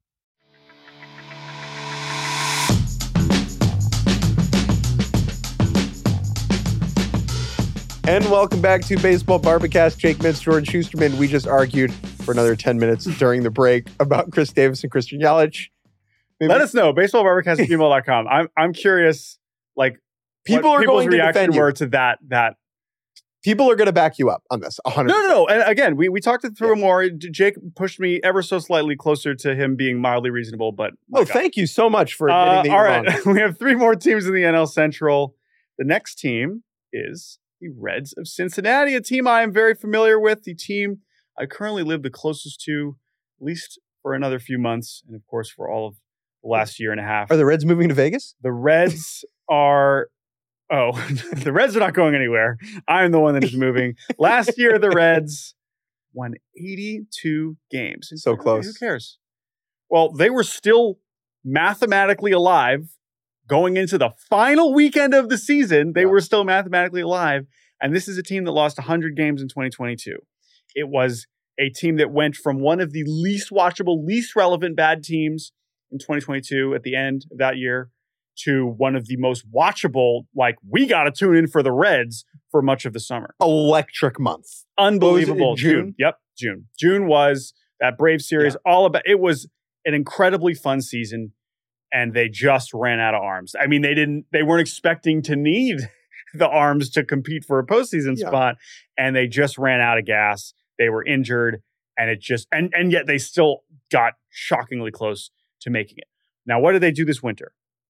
And welcome back to Baseball Barbacast. Jake Mintz, Jordan Schusterman. We just argued for another ten minutes during the break about Chris Davis and Christian Yelich. Maybe. Let us know. baseball barbacast at gmail dot com. I'm I'm curious, like, people are people's going to reaction defend you. were to that that. People are going to back you up on this. one hundred percent. No, no, no. And again, we, we talked it through yeah. more. Jake pushed me ever so slightly closer to him being mildly reasonable. But oh, God. Thank you so much for admitting uh, that you're all right. wrong. We have three more teams in the N L Central. The next team is the Reds of Cincinnati, a team I am very familiar with, the team I currently live the closest to, at least for another few months, and of course for all of the last year and a half. Are the Reds moving to Vegas? The Reds are... Oh, the Reds are not going anywhere. I'm the one that is moving. Last year, the Reds won eighty-two games. So like, close. Who cares? Well, they were still mathematically alive going into the final weekend of the season. They yeah. were still mathematically alive. And this is a team that lost one hundred games in twenty twenty-two. It was a team that went from one of the least watchable, least relevant bad teams in twenty twenty-two at the end of that year to one of the most watchable, like, we got to tune in for the Reds for much of the summer. Electric month. Unbelievable. June? June. Yep. June. June was that Brave series. Yeah. All about, it was an incredibly fun season, and they just ran out of arms. I mean, they didn't, they weren't expecting to need the arms to compete for a postseason yeah. spot, and they just ran out of gas. They were injured, and it just, and, and yet they still got shockingly close to making it. Now, what did they do this winter?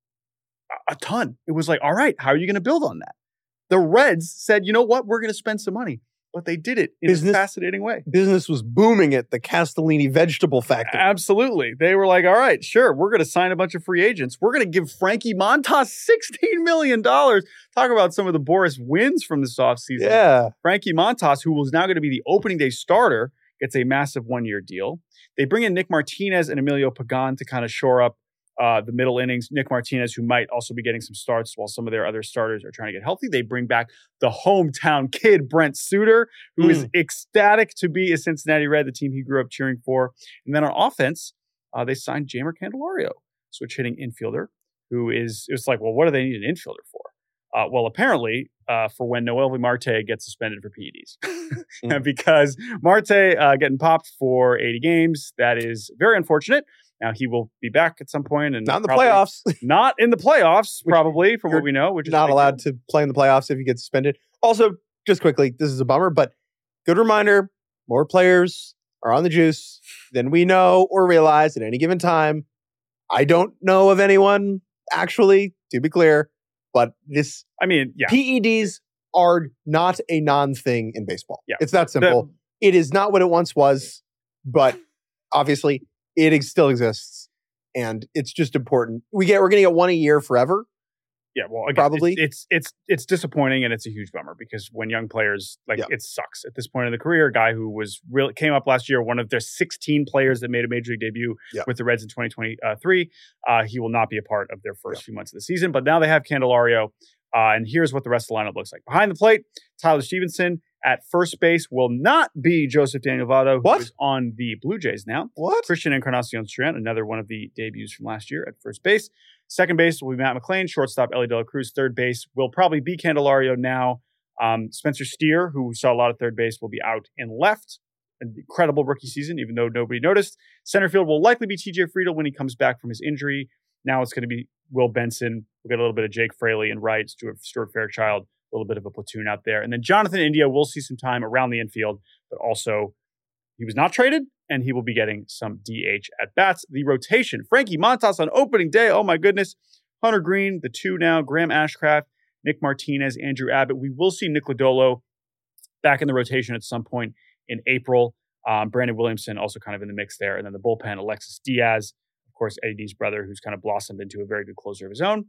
A ton. It was like, all right, how are you going to build on that? The Reds said, you know what? We're going to spend some money. But they did it in business, a fascinating way. Business was booming at the Castellini Vegetable Factory. Absolutely. They were like, all right, sure, we're going to sign a bunch of free agents. We're going to give Frankie Montas sixteen million dollars. Talk about some of the Boris wins from this offseason. Yeah. Frankie Montas, who was now going to be the opening day starter, gets a massive one-year deal. They bring in Nick Martinez and Emilio Pagan to kind of shore up Uh, the middle innings. Nick Martinez, who might also be getting some starts while some of their other starters are trying to get healthy. They bring back the hometown kid, Brent Suter, who mm. is ecstatic to be a Cincinnati Red, the team he grew up cheering for. And then on offense, uh, they signed Jeimer Candelario, switch hitting infielder, who is, it's like, well, what do they need an infielder for? Uh, well, apparently, uh, for when Noelvi Marte gets suspended for P E Ds. mm. Because Marte uh, getting popped for eighty games, that is very unfortunate. Now, he will be back at some point. And not in the playoffs. Not in the playoffs, probably, from what we know. Which is not allowed to play in the playoffs if you get suspended. Also, just quickly, this is a bummer, but good reminder, more players are on the juice than we know or realize at any given time. I don't know of anyone, actually, to be clear, but this... I mean, yeah. P E Ds are not a non-thing in baseball. Yeah. It's that simple. The, it is not what it once was, but obviously... It ex- still exists, and it's just important. We get we're going to get one a year forever. Yeah, well, again, probably it's, it's it's it's disappointing, and it's a huge bummer because when young players like yeah. it sucks at this point in the career. A guy who was really came up last year, one of their sixteen players that made a major league debut yeah. with the Reds in twenty twenty-three. Uh, he will not be a part of their first yeah. few months of the season, but now they have Candelario, uh, and here's what the rest of the lineup looks like. Behind the plate, Tyler Stevenson. At first base will not be Joseph Daniel Votto, who what? is on the Blue Jays now. What? Christian Encarnacion Strand, another one of the debuts from last year at first base. Second base will be Matt McClain. Shortstop, Ellie De La Cruz. Third base will probably be Candelario now. Um, Spencer Steer, who we saw a lot of third base, will be out in left. An incredible rookie season, even though nobody noticed. Center field will likely be T J Friedl when he comes back from his injury. Now it's going to be Will Benson. We'll get a little bit of Jake Fraley and right, Stuart, Stuart Fairchild. A little bit of a platoon out there. And then Jonathan India will see some time around the infield, but also he was not traded, and he will be getting some D H at bats. The rotation, Frankie Montas on opening day. Oh my goodness. Hunter Green, the two now, Graham Ashcraft, Nick Martinez, Andrew Abbott. We will see Nick Lodolo back in the rotation at some point in April. Um, Brandon Williamson also kind of in the mix there. And then the bullpen, Alexis Diaz, of course, Eddie D's brother, who's kind of blossomed into a very good closer of his own.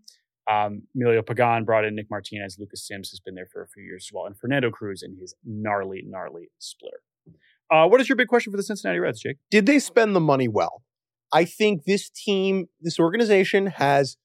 Um, Emilio Pagan brought in Nick Martinez. Lucas Sims has been there for a few years as well. And Fernando Cruz in his gnarly, gnarly splitter. Uh, what is your big question for the Cincinnati Reds, Jake? Did they spend the money well? I think this team, this organization has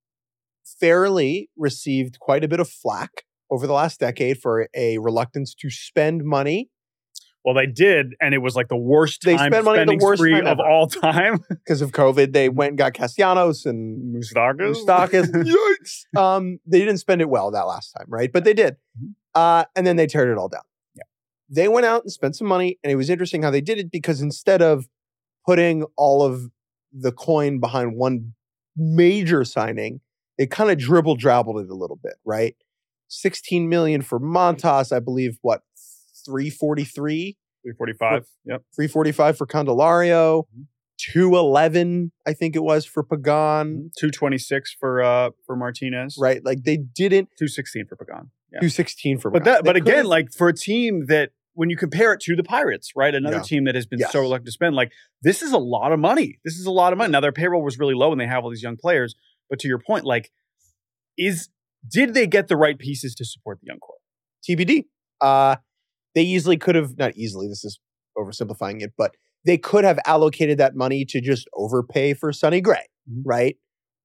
fairly received quite a bit of flack over the last decade for a reluctance to spend money. Well, they did, and it was like the worst They time spent money spending the worst spree time of ever. all time. Because of COVID, they went and got Castellanos and Moustakas? Moustakas. Yikes. Um, they didn't spend it well that last time, right? But they did. Uh, and then they teared it all down. Yeah. They went out and spent some money, and it was interesting how they did it because instead of putting all of the coin behind one major signing, they kind of dribble drabbled it a little bit, right? sixteen million dollars for Montas, I believe, what, three forty-three? three forty-five. Yep. three forty-five for Candelario, two eleven, I think it was, for Pagan. two twenty-six for uh for Martinez. Right? Like they didn't. two sixteen for Pagan. Yeah. two sixteen for But Pagan. that, but They again, could've- like for a team that when you compare it to the Pirates, right? Another Yeah. team that has been Yes. so reluctant to spend, like this is a lot of money. This is a lot of money. Now their payroll was really low and they have all these young players. But to your point, like, is did they get the right pieces to support the young core? T B D. Uh, they easily could have, not easily, this is oversimplifying it, but they could have allocated that money to just overpay for Sonny Gray, Mhm. right?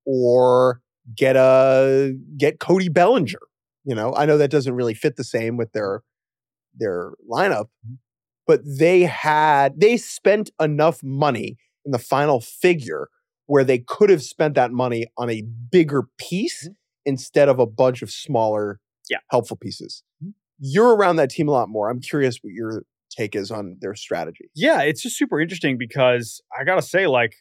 Or get a get Cody Bellinger. You know, I know that doesn't really fit the same with their their lineup, but they had they spent enough money in the final figure where they could have spent that money on a bigger piece Mhm. instead of a bunch of smaller, Yeah. helpful pieces. You're around that team a lot more. I'm curious what your take is on their strategy. Yeah, it's just super interesting because I gotta say, like,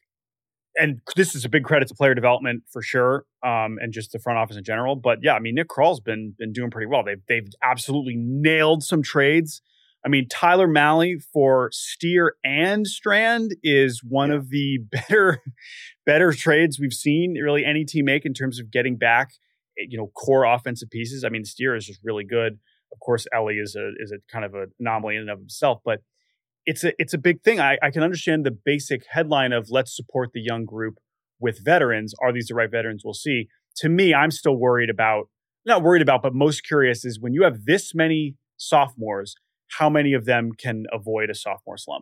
and this is a big credit to player development for sure, um, and just the front office in general. But yeah, I mean, Nick Kral's been been doing pretty well. They've they've absolutely nailed some trades. I mean, Tyler Malley for Steer and Strand is one Yeah. of the better better trades we've seen really any team make in terms of getting back, you know, core offensive pieces. I mean, Steer is just really good. Of course, Ellie is a is a kind of an anomaly in and of himself, but it's a it's a big thing. I, I can understand the basic headline of let's support the young group with veterans. Are these the right veterans? We'll see. To me, I'm still worried about, not worried about, but most curious is when you have this many sophomores, how many of them can avoid a sophomore slump?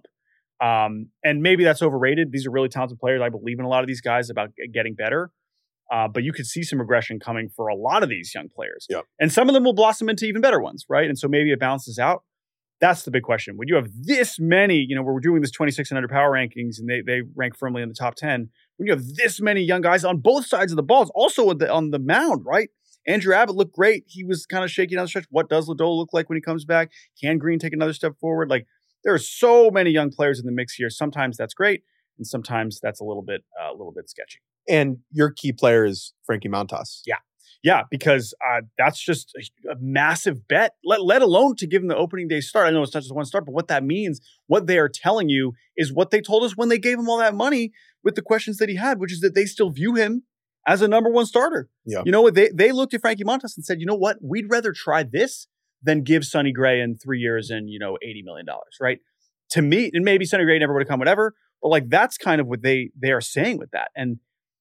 Um, and maybe that's overrated. These are really talented players. I believe in a lot of these guys about getting better. Uh, but you could see some regression coming for a lot of these young players. Yep. And some of them will blossom into even better ones, right? And so maybe it balances out. That's the big question. When you have this many, you know, we're doing this twenty-six and under power rankings and they they rank firmly in the top ten. When you have this many young guys on both sides of the balls, also on the, on the mound, right? Andrew Abbott looked great. He was kind of shaky down the stretch. What does Lodolo look like when he comes back? Can Green take another step forward? Like, there are so many young players in the mix here. Sometimes that's great, and sometimes that's a little bit uh, a little bit sketchy. And your key player is Frankie Montas. Yeah. Yeah, because uh, that's just a, a massive bet, let, let alone to give him the opening day start. I know it's not just one start, but what that means, what they are telling you is what they told us when they gave him all that money with the questions that he had, which is that they still view him as a number one starter. Yeah. You know what? They, they looked at Frankie Montas and said, you know what? We'd rather try this than give Sonny Gray in three years and, you know, eighty million dollars, right? To me, and maybe Sonny Gray never would have come, whatever, but like that's kind of what they they are saying with that. And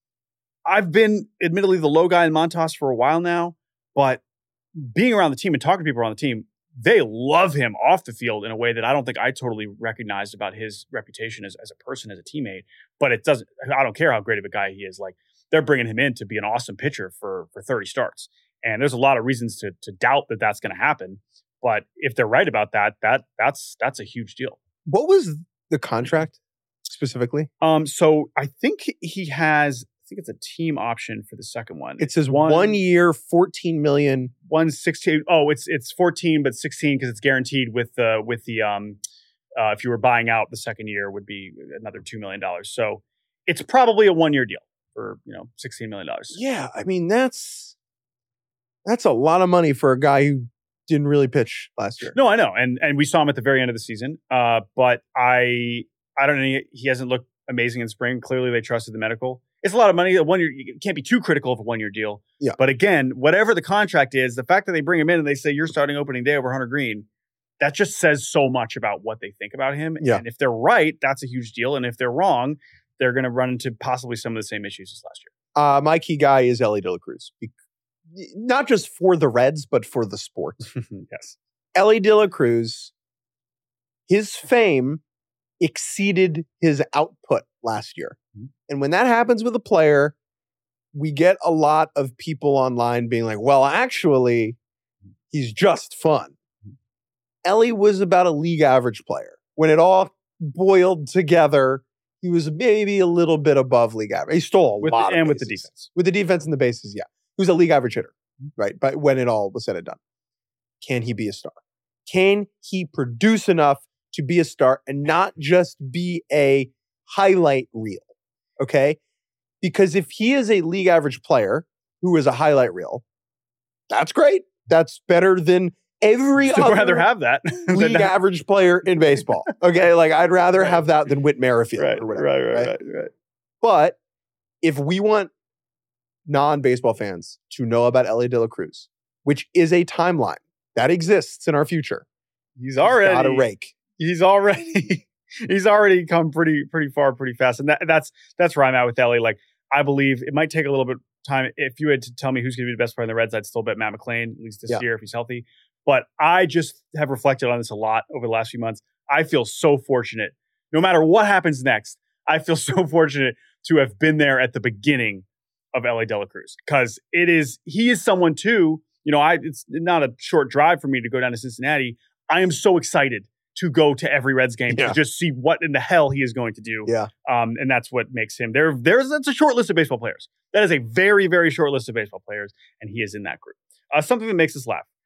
I've been admittedly the low guy in Montas for a while now, but being around the team and talking to people around the team, they love him off the field in a way that I don't think I totally recognized about his reputation as, as a person, as a teammate. But it doesn't, I don't care how great of a guy he is. Like, they're bringing him in to be an awesome pitcher for, for thirty starts. And there's a lot of reasons to, to doubt that that's going to happen. But if they're right about that, that that's, that's a huge deal. What was the contract specifically? Um, so I think he has, I think it's a team option for the second one. It says one, one year, fourteen million. One sixteen. Oh, it's it's fourteen, but sixteen because it's guaranteed with the with the um, uh, if you were buying out the second year would be another two million dollars. So it's probably a one year deal for you know sixteen million dollars. Yeah, I mean that's that's a lot of money for a guy who didn't really pitch last year. No, I know, and and we saw him at the very end of the season. Uh, but I I don't know. He hasn't looked amazing in spring. Clearly, they trusted the medical. It's a lot of money. A one year, you can't be too critical of a one year deal. Yeah. But again, whatever the contract is, the fact that they bring him in and they say you're starting opening day over Hunter Green, that just says so much about what they think about him. Yeah. And if they're right, that's a huge deal. And if they're wrong, they're going to run into possibly some of the same issues as last year. Uh, my key guy is Ellie De La Cruz. not just for the Reds, but for the sport. Yes. Elly De La Cruz, his fame exceeded his output last year. Mm-hmm. And when that happens with a player, we get a lot of people online being like, well, actually, he's just fun. Mm-hmm. Elly was about a league average player. When it all boiled together, he was maybe a little bit above league average. He stole a with lot the, of and bases. with the defense. With the defense and the bases, yeah. He was a league average hitter, right? But when it all was said and done. Can he be a star? Can he produce enough to be a star and not just be a highlight reel? Okay? Because if he is a league average player who is a highlight reel, that's great. That's better than every Still other rather have that league that. average player in baseball. Okay? Like I'd rather right. have that than Whit Merrifield right, or whatever. Right, right, right, right, right. But if we want non-baseball fans to know about Elly De La Cruz, which is a timeline that exists in our future, he's already got a rake. He's already he's already come pretty pretty far, pretty fast, and that, that's that's where I'm at with Elly. Like I believe it might take a little bit of time. If you had to tell me who's going to be the best player in the Reds, I'd still bet Matt McClain at least this yeah. year if he's healthy. But I just have reflected on this a lot over the last few months. I feel so fortunate. No matter what happens next, I feel so fortunate to have been there at the beginning of Elly De La Cruz, because it is he is someone too. You know, I it's not a short drive for me to go down to Cincinnati. I am so excited to go to every Reds game yeah. to just see what in the hell he is going to do. Yeah, um, and that's what makes him there. There's that's a short list of baseball players. That is a very very short list of baseball players, and he is in that group. Uh, something that makes us laugh.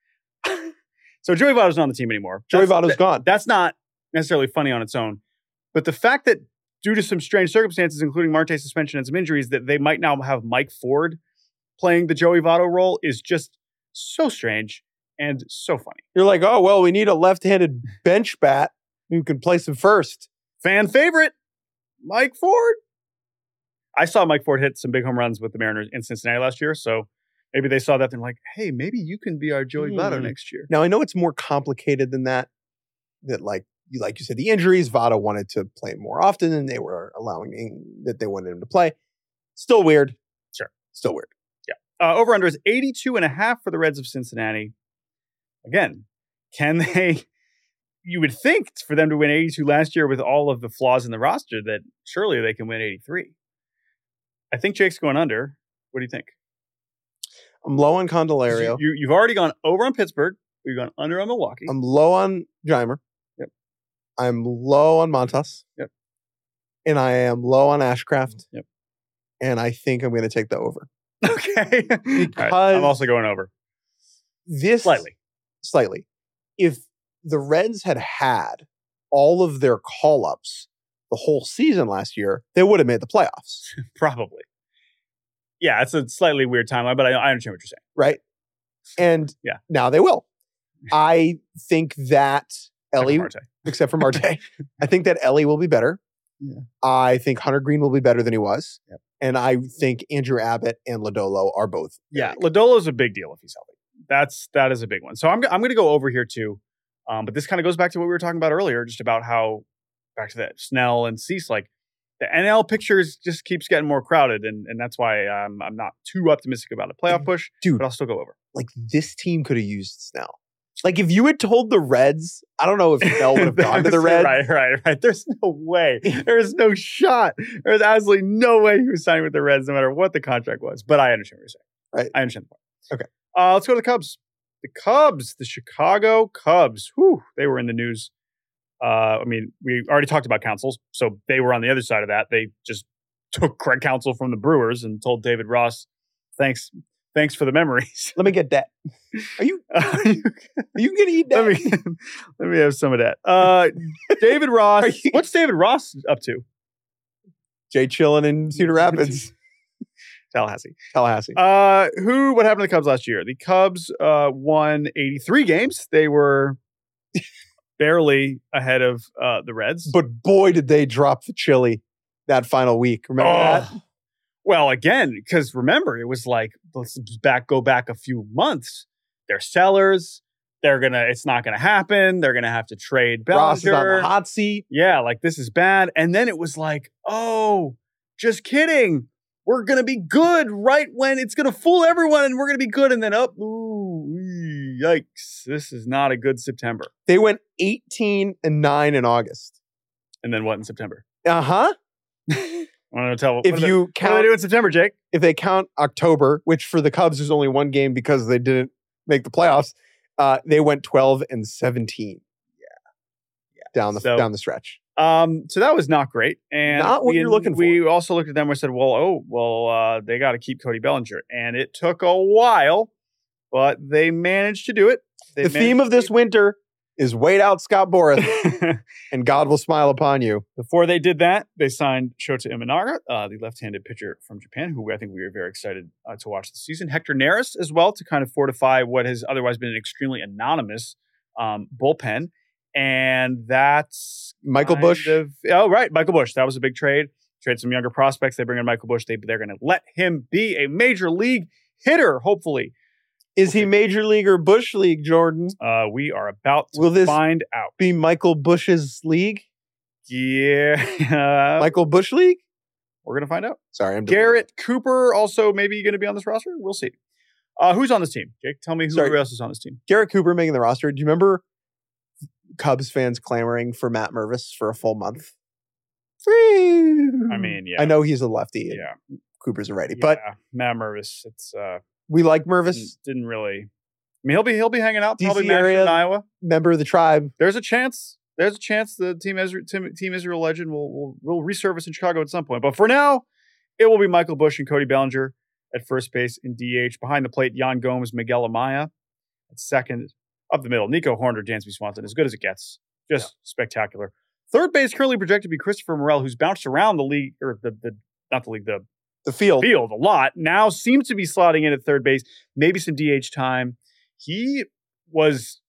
So Joey Votto's not on the team anymore. Joey Votto's gone. That's not necessarily funny on its own, but the fact that due to some strange circumstances, including Marte's suspension and some injuries, that they might now have Mike Ford playing the Joey Votto role is just so strange and so funny. You're like, oh, well, we need a left-handed bench bat who can play some first. Fan favorite, Mike Ford. I saw Mike Ford hit some big home runs with the Mariners in Cincinnati last year, so maybe they saw that and like, hey, maybe you can be our Joey mm. Votto next year. Now, I know it's more complicated than that, that like, you like you said, the injuries, Votto wanted to play more often than they were allowing that they wanted him to play. Still weird. Sure. Still weird. Yeah. Uh, over-under is eighty-two and a half for the Reds of Cincinnati. Again, can they, you would think for them to win eighty-two last year with all of the flaws in the roster that surely they can win eighty-three. I think Jake's going under. What do you think? I'm low on Candelario. You, you, you've already gone over on Pittsburgh. You've gone under on Milwaukee. I'm low on Jeimer. Yep. I'm low on Montas. Yep. And I am low on Ashcraft. Yep. And I think I'm going to take the over. Okay. Because right. I'm also going over. This slightly. Slightly. If the Reds had had all of their call-ups the whole season last year, they would have made the playoffs. Probably. Yeah, it's a slightly weird timeline, but I, I understand what you're saying. Right? And yeah. now they will. I think that Elly, except for Marte, except for Marte I think that Elly will be better. Yeah. I think Hunter Green will be better than he was. Yep. And I think Andrew Abbott and Lodolo are both. Yeah, Lodolo's a big deal if he's healthy. That's, that is a big one. So I'm, I'm going to go over here too. Um, but this kind of goes back to what we were talking about earlier, just about how, back to that Snell and Cease, like, the N L pictures just keeps getting more crowded, and, and that's why um, I'm not too optimistic about a playoff push, dude. But I'll still go over. Like, this team could have used Snell. Like, if you had told the Reds, I don't know if Snell would have gone to the Reds. Right, right, right. There's no way. There's no shot. There's absolutely no way he was signing with the Reds, no matter what the contract was. But I understand what you're saying. Right. I understand the point. Okay. Uh, let's go to the Cubs. The Cubs, the Chicago Cubs. Whew, they were in the news. Uh, I mean, we already talked about Counsell's, so they were on the other side of that. They just took Craig Counsell from the Brewers and told David Ross, "Thanks, thanks for the memories." Let me get that. Are you are you, are you gonna eat that? Let me let me have some of that. Uh, David Ross. You, what's David Ross up to? Jay chilling in Cedar Rapids, Tallahassee. Tallahassee. Uh, who? What happened to the Cubs last year? The Cubs uh, won eighty-three games. They were barely ahead of uh, the Reds. But boy, did they drop the chili that final week. Remember oh. that? Well, again, because remember, it was like, let's back go back a few months. They're sellers. They're going to, it's not going to happen. They're going to have to trade Bellinger. Ross is on the hot seat. Yeah, like this is bad. And then it was like, oh, just kidding. we're going to be good right when it's going to fool everyone and we're going to be good. And then up, ooh, yikes. This is not a good September. They went eighteen and nine in August. And then what in September? Uh-huh. I want to tell. If what you they, count, what do they do in September, Jake? If they count October, which for the Cubs is only one game because they didn't make the playoffs, uh, they went twelve and seventeen. Yeah, yeah. Down the so, down the stretch. Um, so that was not great, and not what we, you're looking for. We also looked at them and said, "Well, oh, well, uh, they got to keep Cody Bellinger," and it took a while, but they managed to do it. They the theme of this keep- winter is wait out Scott Boras, and God will smile upon you. Before they did that, they signed Shota Imanaga, uh, the left-handed pitcher from Japan, who I think we were very excited uh, to watch this season. Hector Neris as well to kind of fortify what has otherwise been an extremely anonymous um, bullpen. And that's Michael Busch. Of, oh, right. Michael Busch. That was a big trade. Trade some younger prospects. They bring in Michael Busch. They, they're going to let him be a major league hitter, hopefully. Is he Major League or Bush League, Jordan? Uh, we are about to Will this find out. Be Michael Bush's league? Yeah. Michael Busch League? We're going to find out. Sorry, I'm Garrett Cooper also maybe going to be on this roster. We'll see. Uh, who's on this team? Jake, tell me who Sorry. else is on this team. Garrett Cooper making the roster. Do you remember Cubs fans clamoring for Matt Mervis for a full month? I mean, yeah. I know he's a lefty. And Yeah. Cooper's a righty, Yeah, but Matt Mervis, it's uh, we like Mervis. didn't, didn't really. I mean, he'll be he'll be hanging out D C probably area. in Iowa. Member of the tribe. There's a chance. There's a chance the team Israel, team, team Israel legend will, will will resurface in Chicago at some point. But for now, it will be Michael Busch and Cody Bellinger at first base in D H. Behind the plate, Yan Gomes, Miguel Amaya at second. Up the middle, Nico Horner, Dansby Swanson, as good as it gets. Just yeah. spectacular. Third base currently projected to be Christopher Morel, who's bounced around the league, or the, the not the league, the the field. field a lot. Now seems to be slotting in at third base, maybe some D H time. He was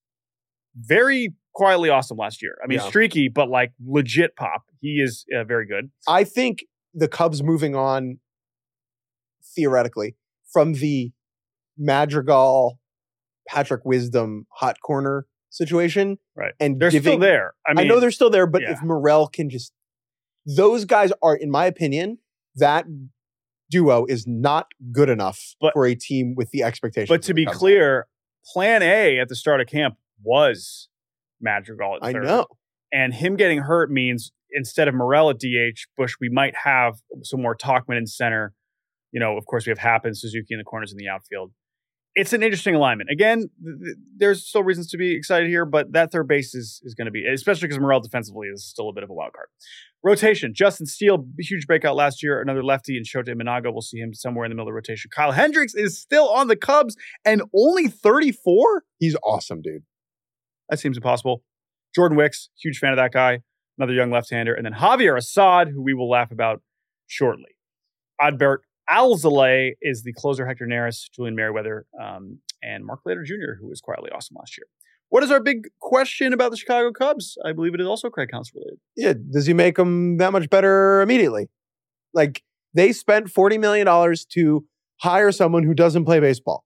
very quietly awesome last year. I mean, yeah. streaky, but like legit pop. He is uh, very good. I think the Cubs moving on, theoretically, from the Madrigal, Patrick Wisdom hot corner situation. Right. And they're giving, still there. I mean, I know they're still there, but yeah. if Morel can just, those guys are, in my opinion, that duo is not good enough but, for a team with the expectations. But to be Cubs. clear, plan A at the start of camp was Madrigal at third. I know. And him getting hurt means instead of Morel at D H, Busch, we might have some more Tauchman in center. You know, of course, we have Happen, Suzuki in the corners in the outfield. It's an interesting alignment. Again, th- th- there's still reasons to be excited here, but that third base is, is going to be, especially because Morel defensively is still a bit of a wild card. Rotation, Justin Steele, huge breakout last year, another lefty, and Shota Imanaga. We'll see him somewhere in the middle of the rotation. Kyle Hendricks is still on the Cubs and only thirty-four? He's awesome, dude. That seems impossible. Jordan Wicks, huge fan of that guy, another young left-hander. And then Javier Assad, who we will laugh about shortly. Adbert Alzolay is the closer, Hector Neris, Julian Merriweather, um, and Mark Leiter Junior, who was quietly awesome last year. What is our big question about the Chicago Cubs? I believe it is also Craig Counsell related. Yeah, does he make them that much better immediately? Like, they spent forty million dollars to hire someone who doesn't play baseball.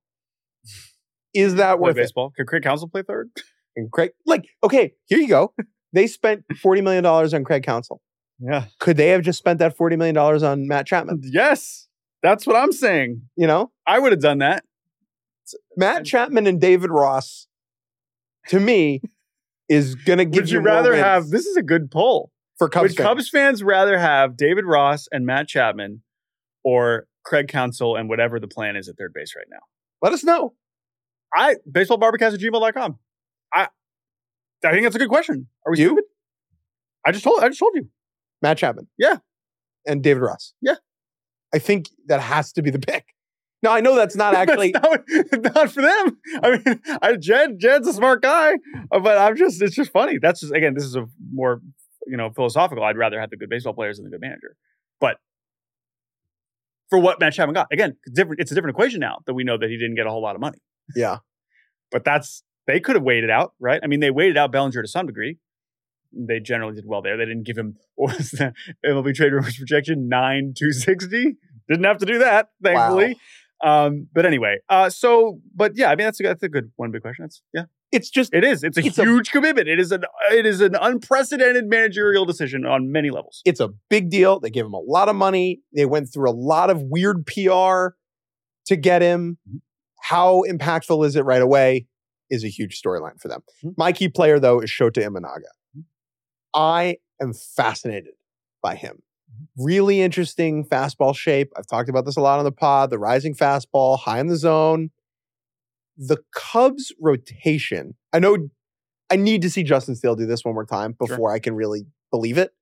Is that play worth baseball? It? Could Craig Counsell play third? And Craig, like, okay, here you go. They spent forty million dollars on Craig Counsell. Yeah. Could they have just spent that forty million dollars on Matt Chapman? Yes. That's what I'm saying. You know? I would have done that. Matt Chapman and David Ross, to me, is going to give Would you you rather more wins have, this is a good poll. for Cubs Would fans. Cubs fans rather have David Ross and Matt Chapman or Craig Counsell and whatever the plan is at third base right now? Let us know. I, baseballbarbacast at gmail dot com. I, I think that's a good question. Are we You? stupid? I just told, I just told you. Matt Chapman. Yeah. And David Ross. Yeah. I think that has to be the pick. Now, I know that's not actually... that's not, not for them. I mean, I, Jed, Jed's a smart guy, but I'm just, it's just funny. That's just, again, this is a more, you know, philosophical. I'd rather have the good baseball players than the good manager. But for what Matt Chapman got, again, different. It's a different equation now that we know that he didn't get a whole lot of money. Yeah. But that's, they could have waited out, right? I mean, they waited out Bellinger to some degree. They generally did well there. They didn't give him, what was the M L B trade rumors projection? nine two sixty. Didn't have to do that, thankfully. Um, but anyway, uh, so, but yeah, I mean, that's a, that's a good one big question. That's, yeah. It's just, it is. It's a it's huge a, commitment. It is an, it is an unprecedented managerial decision on many levels. It's a big deal. They gave him a lot of money. They went through a lot of weird P R to get him. How impactful is it right away is a huge storyline for them. Mm-hmm. My key player, though, is Shota Imanaga. Mm-hmm. I am fascinated by him. Really interesting fastball shape. I've talked about this a lot on the pod. The rising fastball, high in the zone. The Cubs rotation. I know I need to see Justin Steele do this one more time before sure. I can really believe it.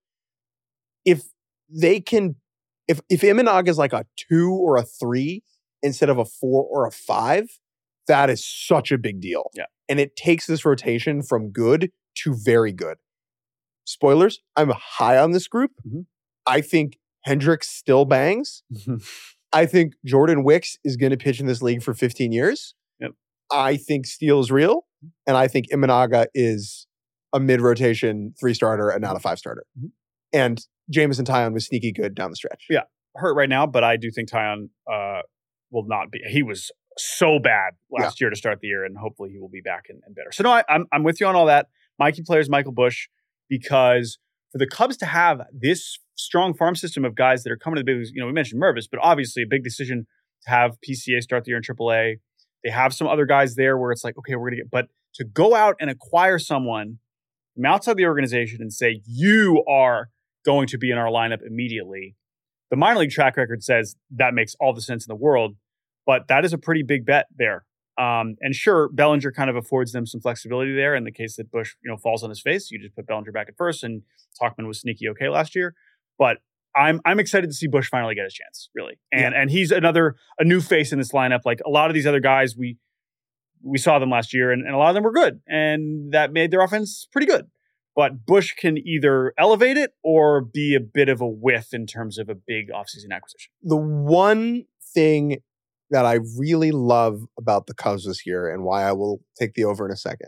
If they can, if if Imanaga is like a two or a three instead of a four or a five, that is such a big deal. Yeah. And it takes this rotation from good to very good. Spoilers, I'm high on this group. Mm-hmm. I think Hendricks still bangs. Mm-hmm. I think Jordan Wicks is going to pitch in this league for fifteen years. Yep. I think Steele is real. And I think Imanaga is a mid-rotation three-starter and not a five-starter. Mm-hmm. And Jameson Taillon was sneaky good down the stretch. Yeah. Hurt right now, but I do think Taillon uh, will not be. He was so bad last yeah. year to start the year, and hopefully he will be back and, and better. So no, I, I'm I'm with you on all that. My key player is Michael Busch, because for the Cubs to have this strong farm system of guys that are coming to the big leagues, you know, we mentioned Mervis, but obviously a big decision to have P C A start the year in triple A. They have some other guys there where it's like, okay, we're going to get, but to go out and acquire someone from outside the organization and say, you are going to be in our lineup immediately. The minor league track record says that makes all the sense in the world, but that is a pretty big bet there. Um, and sure, Bellinger kind of affords them some flexibility there in the case that Busch, you know, falls on his face. You just put Bellinger back at first, and Tauchman was sneaky okay last year. But I'm I'm excited to see Busch finally get his chance, really. And yeah. and he's another a new face in this lineup. Like a lot of these other guys, we we saw them last year, and, and a lot of them were good, and that made their offense pretty good. But Busch can either elevate it or be a bit of a whiff in terms of a big offseason acquisition. The one thing that I really love about the Cubs this year, and why I will take the over in a second,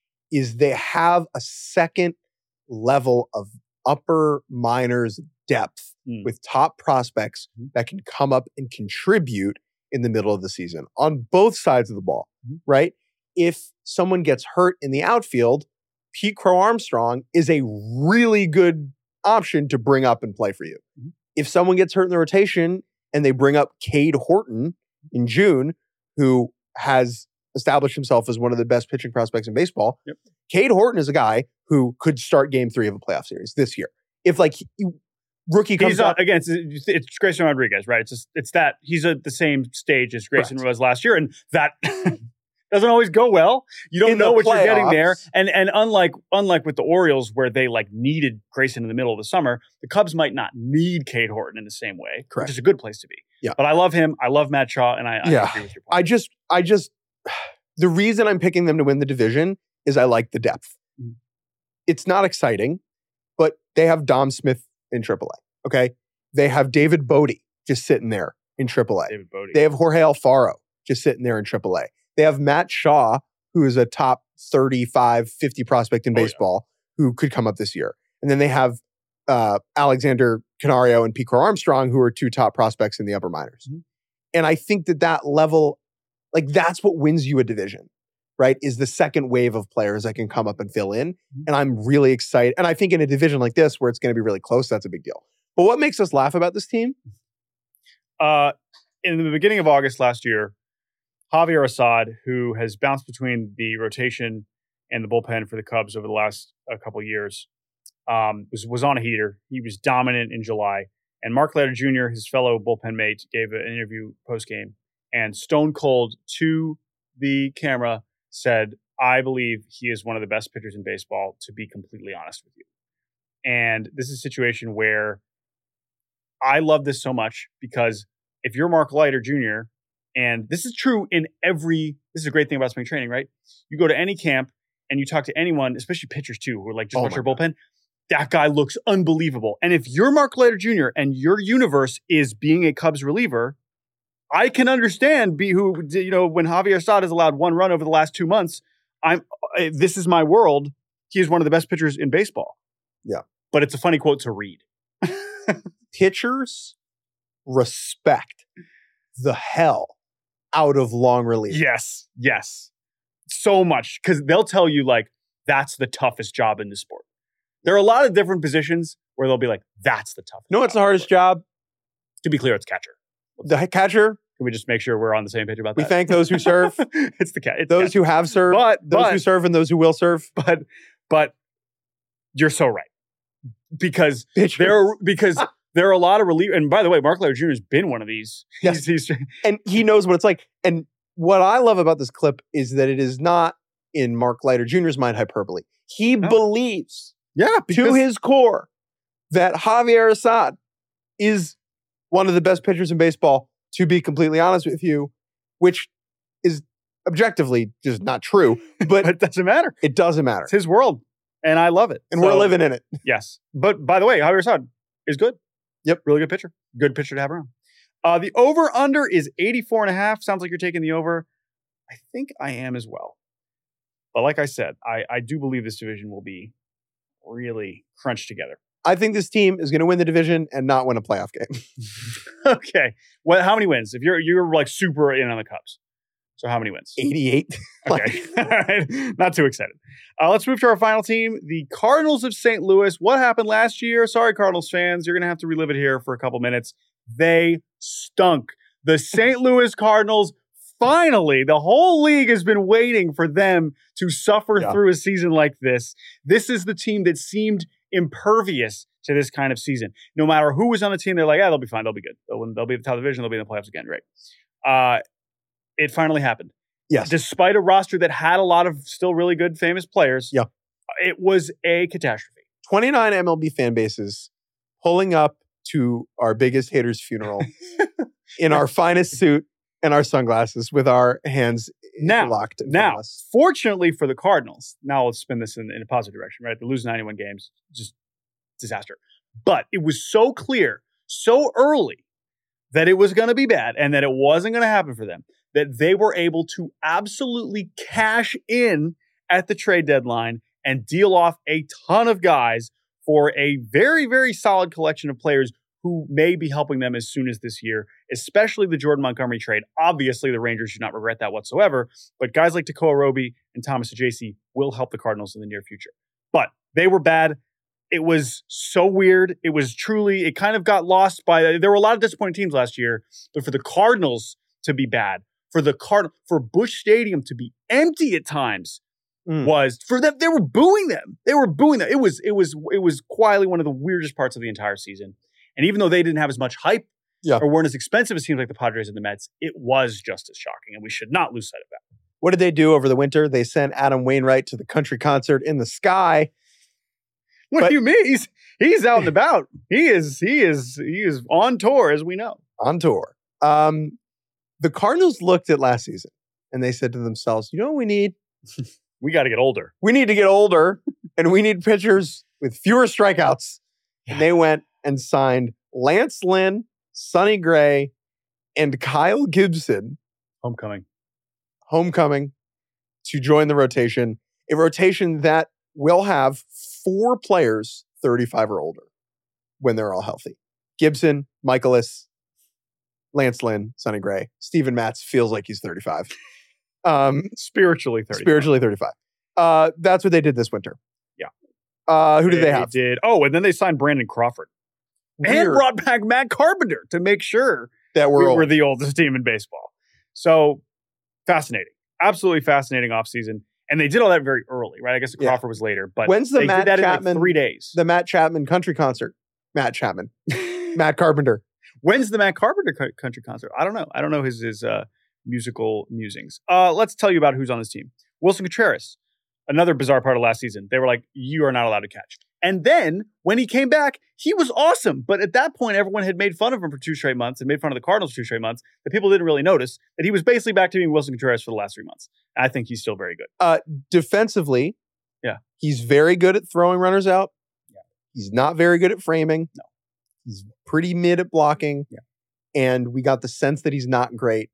is they have a second level of upper minors depth mm. with top prospects mm. that can come up and contribute in the middle of the season on both sides of the ball, mm. right? If someone gets hurt in the outfield, Pete Crow Armstrong is a really good option to bring up and play for you. Mm. If someone gets hurt in the rotation and they bring up Cade Horton in June, who has established himself as one of the best pitching prospects in baseball. Yep. Cade Horton is a guy who could start game three of a playoff series this year. If like he, rookie comes he's, up. Uh, again, it's, it's Grayson Rodriguez, right? It's just, it's that he's at the same stage as Grayson Correct. was last year. And that doesn't always go well. You don't in know what playoffs. You're getting there. And and unlike unlike with the Orioles, where they like needed Grayson in the middle of the summer, the Cubs might not need Cade Horton in the same way, Correct. which is a good place to be. Yeah. But I love him. I love Matt Shaw, and I, I yeah. agree with your point. I just, I just, the reason I'm picking them to win the division is I like the depth. Mm. It's not exciting, but they have Dom Smith in triple A. Okay. They have David Bodie just sitting there in triple A. David Bodie. They have Jorge Alfaro just sitting there in triple A. They have Matt Shaw, who is a top thirty-five, fifty prospect in baseball, oh, yeah. who could come up this year. And then they have uh, Alexander Canario and Pete Crow Armstrong, who are two top prospects in the upper minors. Mm-hmm. And I think that that level, like that's what wins you a division, right? Is the second wave of players that can come up and fill in. Mm-hmm. And I'm really excited. And I think in a division like this, where it's going to be really close, that's a big deal. But what makes us laugh about this team? Uh, in the beginning of August last year, Javier Assad, who has bounced between the rotation and the bullpen for the Cubs over the last uh, couple of years, um, was, was on a heater. He was dominant in July. And Mark Leiter Junior, his fellow bullpen mate, gave an interview post-game. And stone cold to the camera said, I believe he is one of the best pitchers in baseball, to be completely honest with you. And this is a situation where I love this so much, because if you're Mark Leiter Junior, and this is true in every, this is a great thing about spring training, right? You go to any camp and you talk to anyone, especially pitchers too, who are like, just oh watch your bullpen. That guy looks unbelievable. And if you're Mark Leiter Junior and your universe is being a Cubs reliever, I can understand be who, you know, when Javier Assad has allowed one run over the last two months, I'm, this is my world. He is one of the best pitchers in baseball. Yeah. But it's a funny quote to read. Pitchers respect the hell out of long relief. Yes, yes. So much. Because they'll tell you, like, that's the toughest job in the sport. There are a lot of different positions where they'll be like, that's the toughest You know what's the job in hardest sport. job? To be clear, it's catcher. The catcher. Can we just make sure we're on the same page about We that? thank those who serve, it's the cat. It's those catcher. who have served, But, those but, who serve, and those who will serve. but, but you're so right. Because Pitchers. there are, because there are a lot of relief. And by the way, Mark Leiter Junior has been one of these. Yes. He's, he's, And he knows what it's like. And what I love about this clip is that it is not, in Mark Leiter Junior's mind, hyperbole. He No. believes yeah, to his core that Javier Assad is one of the best pitchers in baseball, to be completely honest with you, which is objectively just not true, but it doesn't matter. it doesn't matter. It's his world, and I love it. And So, we're living in it. Yes. But by the way, Javier Assad is good. Yep. Really good pitcher. Good pitcher to have around. Uh, the over-under is eighty-four and a half. Sounds like you're taking the over. I think I am as well. But like I said, I, I do believe this division will be really crunched together. I think this team is going to win the division and not win a playoff game. Okay. Well, how many wins? If you're you're like super in on the Cubs. So how many wins? eighty-eight. Okay. All right. Not too excited. Uh, let's move to our final team, the Cardinals of Saint Louis. What happened last year? Sorry, Cardinals fans. You're going to have to relive it here for a couple minutes. They stunk. The Saint Louis Cardinals, finally, the whole league has been waiting for them to suffer Yeah. through a season like this. This is the team that seemed impervious to this kind of season. No matter who was on the team, they're like, yeah, they'll be fine. They'll be good. They'll, they'll be at the top of the division. They'll be in the playoffs again. Right. Uh, it finally happened. Yes. Despite a roster that had a lot of still really good, famous players, Yeah. it was a catastrophe. twenty-nine M L B fan bases pulling up to our biggest hater's funeral in our finest suit and our sunglasses with our hands Now, locked in front now, of us. fortunately for the Cardinals, now let's spin this in, in a positive direction, right? They lose ninety-one games, just disaster. But it was so clear, so early, that it was going to be bad and that it wasn't going to happen for them, that they were able to absolutely cash in at the trade deadline and deal off a ton of guys for a very, very solid collection of players who may be helping them as soon as this year, especially the Jordan Montgomery trade. Obviously, the Rangers do not regret that whatsoever, but guys like Tekoa Roby and Thomas Ajayci will help the Cardinals in the near future. But they were bad. It was so weird. It was truly, it kind of got lost by, there were a lot of disappointing teams last year, but for the Cardinals to be bad, for the Card, for Busch Stadium to be empty at times, Mm. was for them. They were booing them. They were booing them. It was, it was, it was quietly one of the weirdest parts of the entire season. And even though they didn't have as much hype Yeah. or weren't as expensive as teams like the Padres and the Mets, it was just as shocking, and we should not lose sight of that. What did they do over the winter? They sent Adam Wainwright to the country concert in the sky. What But- do you mean? He's he's out and about. He is he is he is on tour, as we know. On tour. Um, the Cardinals looked at last season and they said to themselves, you know what we need? We got to get older. We need to get older and we need pitchers with fewer strikeouts. And they went and signed Lance Lynn, Sonny Gray, and Kyle Gibson, Homecoming. homecoming, to join the rotation. A rotation that will have four players thirty-five or older when they're all healthy. Gibson, Michaelis, Lance Lynn, Sonny Gray. Steven Matz feels like he's thirty-five. Um, Spiritually thirty. spiritually thirty-five. Uh, that's what they did this winter. Yeah. Uh, who did they have? Did oh, and then they signed Brandon Crawford and Weird brought back Matt Carpenter to make sure that we we're were old. the oldest team in baseball. So fascinating, absolutely fascinating offseason. And they did all that very early, right? I guess the Yeah. Crawford was later, but When's the they Matt did that in Chapman- like three days. the Matt Chapman country concert. Matt Chapman. Matt Carpenter. When's the Matt Carpenter co- country concert? I don't know. I don't know his his uh, musical musings. Uh, let's tell you about who's on this team. Wilson Contreras, another bizarre part of last season. They were like, you are not allowed to catch. And then when he came back, he was awesome. But at that point, everyone had made fun of him for two straight months and made fun of the Cardinals for two straight months that people didn't really notice that he was basically back to being Wilson Contreras for the last three months. And I think he's still very good. Uh, defensively, Yeah. he's very good at throwing runners out. Yeah. He's not very good at framing. No. He's pretty mid at blocking. Yeah. And we got the sense that he's not great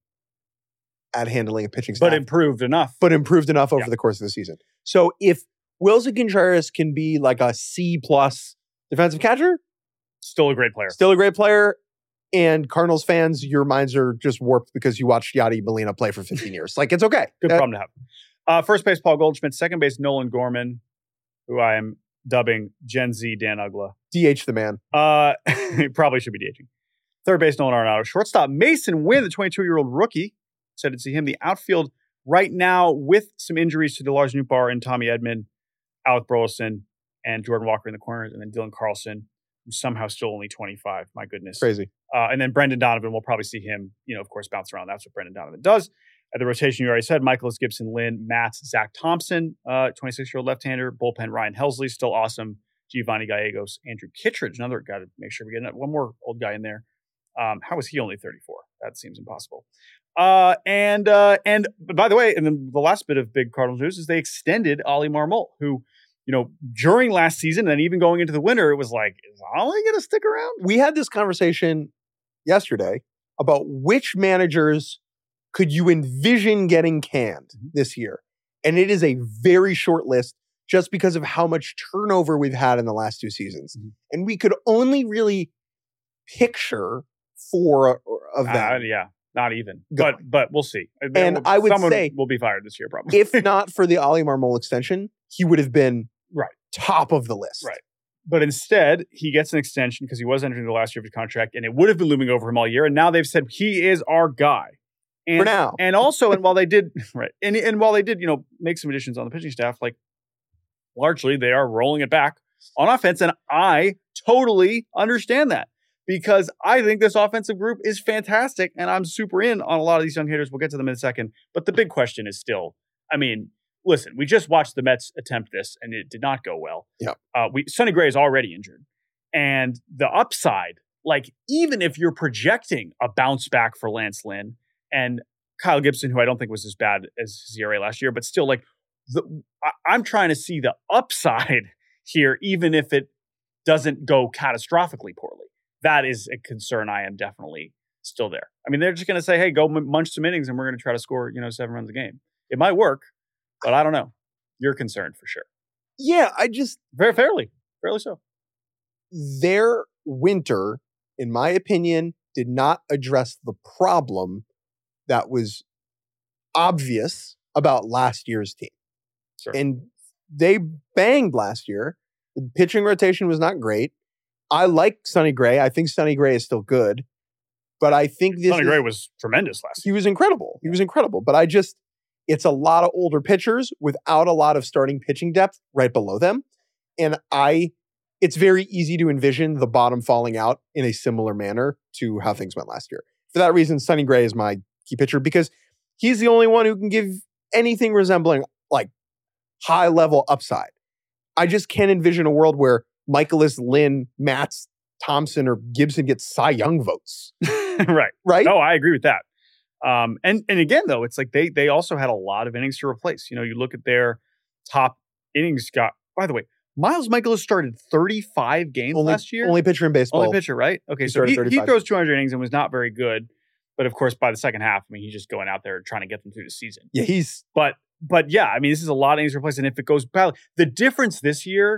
at handling a pitching staff, But improved enough. but improved enough over Yeah. the course of the season. So if Wilson Contreras can be like a C plus defensive catcher, Still a great player. still a great player, And Cardinals fans, your minds are just warped because you watched Yadi Molina play for fifteen years. Like, it's okay. Good Uh, problem to have. Uh, first base, Paul Goldschmidt. Second base, Nolan Gorman, who I am dubbing Gen Z Dan Ugla. D H the man. Uh, probably should be DHing. Third base, Nolan Arenado. Shortstop, Mason Wynn, the twenty-two-year-old rookie. Excited to see him. The outfield right now with some injuries to DeLars Nootbaar and Tommy Edman, Alec Burleson, and Jordan Walker in the corners, and then Dylan Carlson, who's somehow still only twenty-five. My goodness. Crazy. Uh, and then Brendan Donovan, we'll probably see him, you know, of course, bounce around. That's what Brendan Donovan does. At the rotation, you already said, Michaelis Gibson, Lynn, Matz, Zach Thompson, uh, twenty-six-year-old left-hander. Bullpen, Ryan Helsley, still awesome. Giovanni Gallegos, Andrew Kittredge, another guy to make sure we get one more old guy in there. Um, how is he only thirty-four? That seems impossible. Uh, and, uh, and by the way, and then the last bit of big Cardinals news is they extended Ollie Marmol, who, you know, during last season and even going into the winter, it was like, is Ollie going to stick around? We had this conversation yesterday about which managers could you envision getting canned Mm-hmm. this year. And it is a very short list just because of how much turnover we've had in the last two seasons. Mm-hmm. And we could only really picture four of them. Uh, yeah, not even. Go. But but we'll see. And I would Someone say- will be fired this year, probably. If not for the Ollie Marmol extension, he would have been Right. top of the list. Right. But instead, he gets an extension because he was entering the last year of his contract, and it would have been looming over him all year. And now they've said he is our guy. And, For now. And also, and while they did, right, and, and while they did, you know, make some additions on the pitching staff, like largely they are rolling it back on offense. And I totally understand that because I think this offensive group is fantastic. And I'm super in on a lot of these young hitters. We'll get to them in a second. But the big question is still, I mean, listen, we just watched the Mets attempt this and it did not go well. Yeah. Uh, we Sonny Gray is already injured. And the upside, like even if you're projecting a bounce back for Lance Lynn and Kyle Gibson, who I don't think was as bad as his E R A last year, but still like the, I, I'm trying to see the upside here, even if it doesn't go catastrophically poorly. That is a concern I am definitely still there. I mean, they're just going to say, hey, go m- munch some innings and we're going to try to score, you know, seven runs a game. It might work, but I don't know. You're concerned for sure. Yeah, I just, Very fairly, fairly so. their winter, in my opinion, did not address the problem that was obvious about last year's team. Sure. And they banged last year. The pitching rotation was not great. I like Sonny Gray. I think Sonny Gray is still good. But I think this Sonny is- Gray was tremendous last he year. was incredible. He was incredible. But I just, it's a lot of older pitchers without a lot of starting pitching depth right below them. And I, it's very easy to envision the bottom falling out in a similar manner to how things went last year. For that reason, Sonny Gray is my key pitcher because he's the only one who can give anything resembling like high level upside. I just can't envision a world where Michaelis, Lynn, Matz, Thompson, or Gibson get Cy Young votes, Right. right? No, I agree with that. Um, and and again, though, it's like they they also had a lot of innings to replace. You know, you look at their top innings got. By the way, Miles Michaelis started thirty-five games only, last year. only pitcher in baseball. Only pitcher, right? Okay, He so started he, he thirty-five. throws two hundred innings and was not very good. But of course, by the second half, I mean, he's just going out there trying to get them through the season. Yeah, he's But but yeah, I mean, this is a lot of innings to replace. And if it goes badly, the difference this year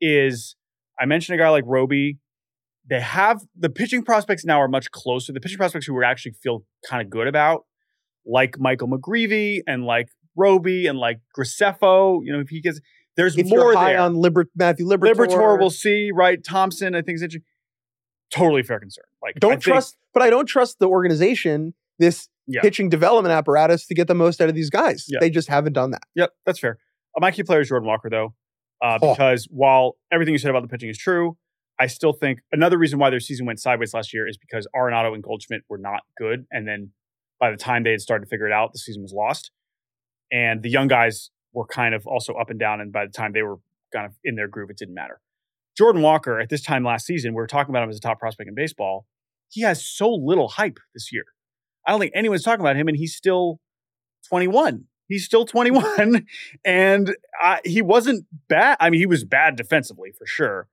is I mentioned a guy like Roby. They have the pitching prospects now are much closer. The pitching prospects who we actually feel kind of good about, like Michael McGreevy and like Roby and like Graceffo. You know, if he gets there's if more you're high there. on Liber, Matthew Liberatore. Liberatore, we'll see. Right, Thompson, I think is interesting. Totally fair concern. Like, I Don't think- trust, but I don't trust the organization, this Yeah. pitching development apparatus to get the most out of these guys. Yeah. They just haven't done that. Yep, that's fair. Uh, my key player is Jordan Walker, though, uh, Oh. because while everything you said about the pitching is true, I still think another reason why their season went sideways last year is because Arenado and Goldschmidt were not good. And then by the time they had started to figure it out, the season was lost. And the young guys were kind of also up and down. And by the time they were kind of in their groove, it didn't matter. Jordan Walker, at this time last season, we were talking about him as a top prospect in baseball. He has so little hype this year. I don't think anyone's talking about him, and he's still twenty-one. He's still twenty-one, and uh, he wasn't bad. I mean, he was bad defensively for sure.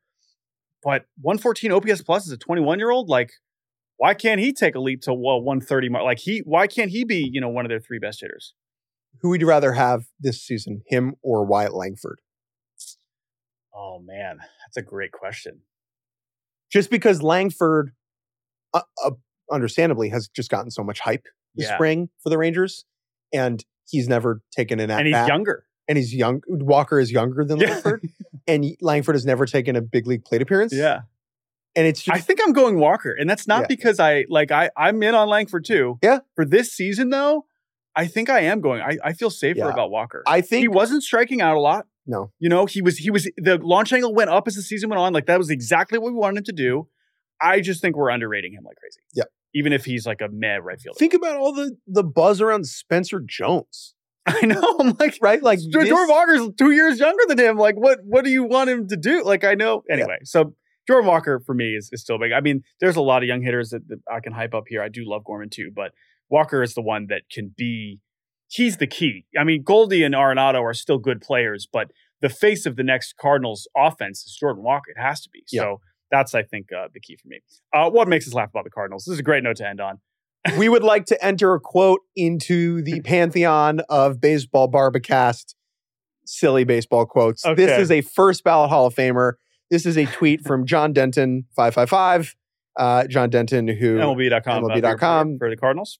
But one fourteen O P S plus as a twenty-one-year-old, like, why can't he take a leap to well, one thirty mark? Like, he, why can't he be, you know, one of their three best hitters? Who would you rather have this season, him or Wyatt Langford? Oh man, that's a great question. Just because Langford, uh, uh, understandably, has just gotten so much hype this Yeah. spring for the Rangers, and he's never taken an at And he's bat. younger. And he's young. Walker is younger than Yeah. Langford, and Langford has never taken a big league plate appearance. Yeah. And it's just I think I'm going Walker. And that's not Yeah. because I like I I'm in on Langford too. Yeah. For this season though, I think I am going. I, I feel safer Yeah. about Walker. I think he wasn't striking out a lot. no. You know, he was he was the launch angle went up as the season went on. Like that was exactly what we wanted him to do. I just think we're underrating him like crazy. Yeah. Even if he's like a meh right fielder. Think about all the the buzz around Spencer Jones, I know. I'm like, right? Like Jordan this- Walker's two years younger than him. Like, what what do you want him to do? Like, I know. Anyway, so Jordan Walker for me is, is still big. I mean, there's a lot of young hitters that, that I can hype up here. I do love Gorman too, but Walker is the one that can be, he's the key. I mean, Goldie and Arenado are still good players, but the face of the next Cardinals offense is Jordan Walker. It has to be. Yeah. So that's, I think, uh, the key for me. Uh, what makes us laugh about the Cardinals? This is a great note to end on. we would like to enter a quote into the pantheon of baseball barbacast silly baseball quotes. Okay. This is a first ballot Hall of Famer. This is a tweet from John Denton five five five. Uh, John Denton, who M L B dot com. M L B dot com. For the Cardinals.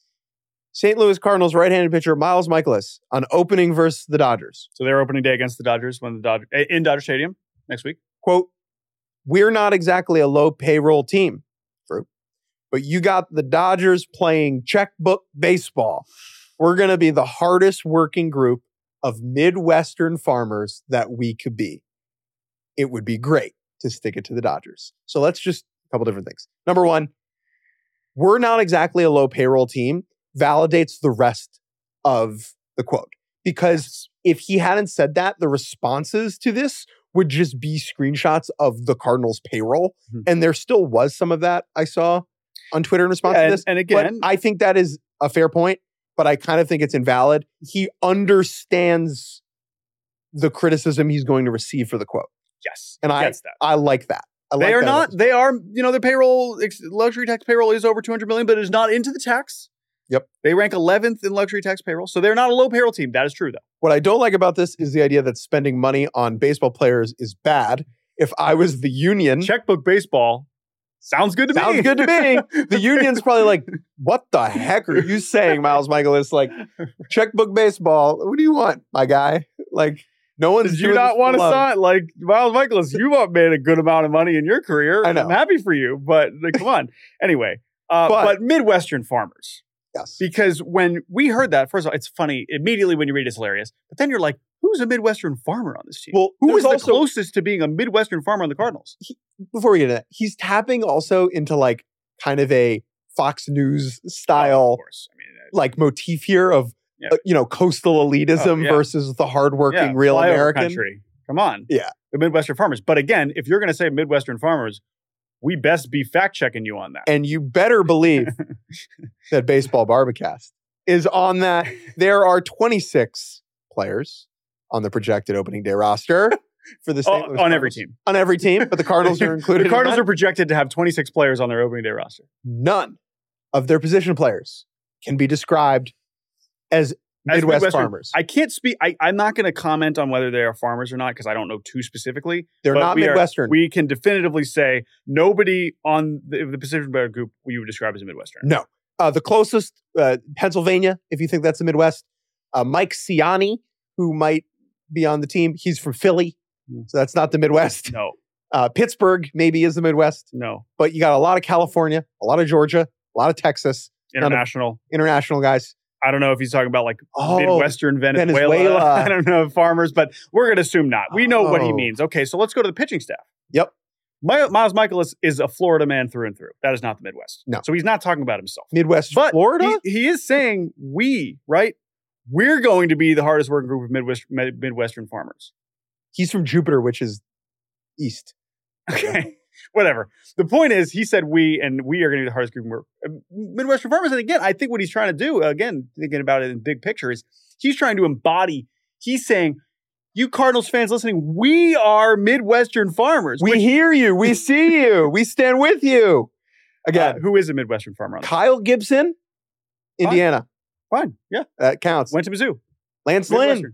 Saint Louis Cardinals right-handed pitcher Miles Michaelis on opening versus the Dodgers. So they're opening day against the Dodgers when the Dodgers in Dodger Stadium next week. Quote, "We're not exactly a low payroll team, True, but you got the Dodgers playing checkbook baseball. We're going to be the hardest working group of Midwestern farmers that we could be. It would be great to stick it to the Dodgers." So let's just, a couple different things. Number one, we're not exactly a low payroll team validates the rest of the quote. Because if he hadn't said that, the responses to this would just be screenshots of the Cardinals payroll. Mhm. And there still was some of that I saw on Twitter in response Yeah, to and- this. and again- But I think that is a fair point, but I kind of think it's invalid. He understands the criticism he's going to receive for the quote. Yes. And I, gets that. I like that. I They like are that not, about- they are, you know, their payroll, ex- luxury tax payroll is over two hundred million, but it is not into the tax. Yep. They rank eleventh in luxury tax payroll. So they're not a low payroll team. That is true, though. What I don't like about this is the idea that spending money on baseball players is bad. If I was the union, Checkbook baseball sounds good to me. sounds good to me. The union's probably like, what the heck are you saying, Miles Michaelis? Like, checkbook baseball. What do you want, my guy? Like, no one's Did you doing not this want to for love. sign? Like, Miles Michaelis, you've made a good amount of money in your career. I know. I'm happy for you, but like, come on. Anyway, uh, But- but Midwestern farmers. Yes. Because when we heard that, first of all, it's funny. Immediately when you read it, it's hilarious. But then you're like, who's a Midwestern farmer on this team? Well, who is there's the also- closest to being a Midwestern farmer on the Cardinals? Before we get into that, he's tapping also into like kind of a Fox News style of course. I mean, uh, like motif here of Yeah. uh, you know, coastal elitism Oh, yeah. versus the hardworking yeah, real flyover American. country. Come on. Yeah. The Midwestern farmers. But again, if you're going to say Midwestern farmers, we best be fact checking you on that. And you better believe that Baseball Barbacast is on that. There are twenty-six players on the projected opening day roster for the Saint Oh, Louis on every Cardinals. team. On every team, but the Cardinals are included. The Cardinals in are projected to have twenty-six players on their opening day roster. none of their position players can be described as As Midwest Midwestern- farmers. I can't speak. I, I'm not going to comment on whether they are farmers or not because I don't know too specifically. They're but not we are- Midwestern. we can definitively say nobody on the, the Pacific Player group we would describe as a Midwestern. No. Uh, the closest, uh, Pennsylvania, if you think that's the Midwest. Uh, Mike Ciani, who might be on the team, he's from Philly, so that's not the Midwest. No, Uh, Pittsburgh maybe is the Midwest, no. but you got a lot of California, a lot of Georgia, a lot of Texas, None of- International. international guys. I don't know if he's talking about like Oh, Midwestern Venezuela. Venezuela. I don't know farmers, but we're going to assume not. We know what he Oh. means. Okay, so let's go to the pitching staff. Yep. My, Miles Michaelis is a Florida man through and through. That is not the Midwest. No. So he's not talking about himself. Midwest But Florida? He, he is saying we, right? We're going to be the hardest working group of Midwest, Mid- Midwestern farmers. He's from Jupiter, which is east. Okay. Whatever. The point is, he said we, and we are going to be the hardest group of uh, Midwestern farmers. And again, I think what he's trying to do, again, thinking about it in big picture, is he's trying to embody, he's saying, you Cardinals fans listening, we are Midwestern farmers. We which- hear you. We see you. We stand with you. uh, Again, who is a Midwestern farmer? On that? Kyle Gibson, Indiana. Fine. Yeah. That counts. Went to Mizzou. Lance Lynn, Midwestern.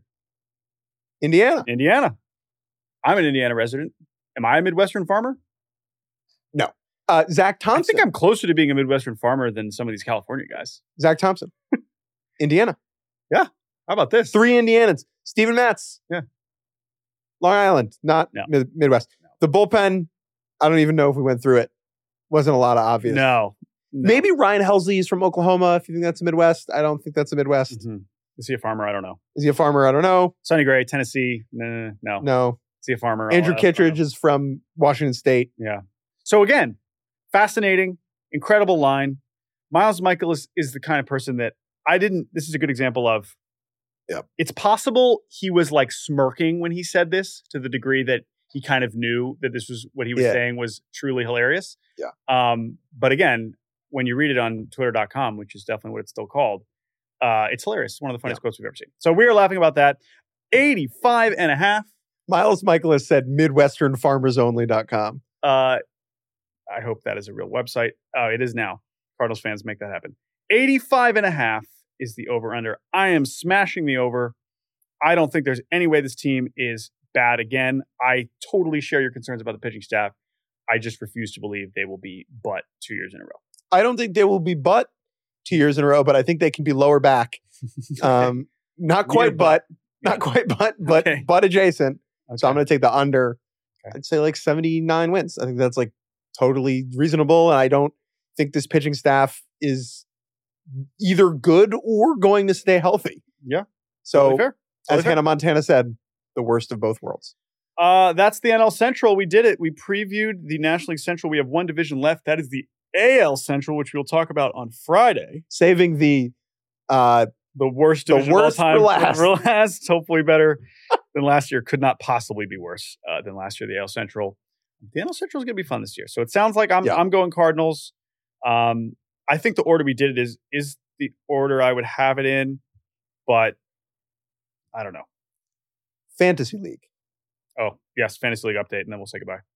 Indiana. Indiana. I'm an Indiana resident. Am I a Midwestern farmer? Uh, Zach I Thompson. think I'm closer to being a Midwestern farmer than some of these California guys. Zach Thompson. Indiana. How about this? Three Indianans. Steven Matz. Yeah. Long Island, not No. Mid- Midwest. No. The bullpen, I don't even know if we went through it. Wasn't a lot of obvious. No. no. Maybe Ryan Helsley is from Oklahoma, if you think that's a Midwest. I don't think that's a Midwest. Mm-hmm. Is he a farmer? I don't know. Is he a farmer? I don't know. Sonny Gray, Tennessee. No, no, no. No. Is he a farmer? Andrew Oh, Kittredge is from Washington State. Yeah. So again, fascinating, incredible line. Miles Michaelis is the kind of person that I didn't, this is a good example of, Yep. It's possible he was like smirking when he said this to the degree that he kind of knew that this was what he was Yeah. saying was truly hilarious. Yeah. Um, but again, when you read it on twitter dot com, which is definitely what it's still called, uh, it's hilarious. It's one of the funniest Yeah. quotes we've ever seen. So we are laughing about that. eighty-five and a half. Miles Michaelis said midwestern farmers only dot com. Uh, I hope that is a real website. Oh, it is now. Cardinals fans, make that happen. eighty-five and a half is the over-under. I am smashing the over. I don't think there's any way this team is bad again. I totally share your concerns about the pitching staff. I just refuse to believe they will be but two years in a row. I don't think they will be but two years in a row, but I think they can be lower back. Um, not quite Near but, not quite but, but Okay. but adjacent. Okay. So I'm going to take the under. Okay. I'd say like seventy-nine wins. I think that's like totally reasonable. And I don't think this pitching staff is either good or going to stay healthy. Yeah. So Totally fair. Totally as fair. Hannah Montana said, the worst of both worlds. Uh, that's the N L Central. We did it. We previewed the National League Central. We have one division left. That is the A L Central, which we'll talk about on Friday. Saving the uh, The worst The division worst of all time for last. for last. Hopefully better than last year. Could not possibly be worse uh, than last year. The A L Central. The N L Central is going to be fun this year. So it sounds like I'm Yeah. I'm going Cardinals. Um, I think the order we did it is is the order I would have it in, but I don't know. fantasy league. Oh yes, fantasy league update, and then we'll say goodbye.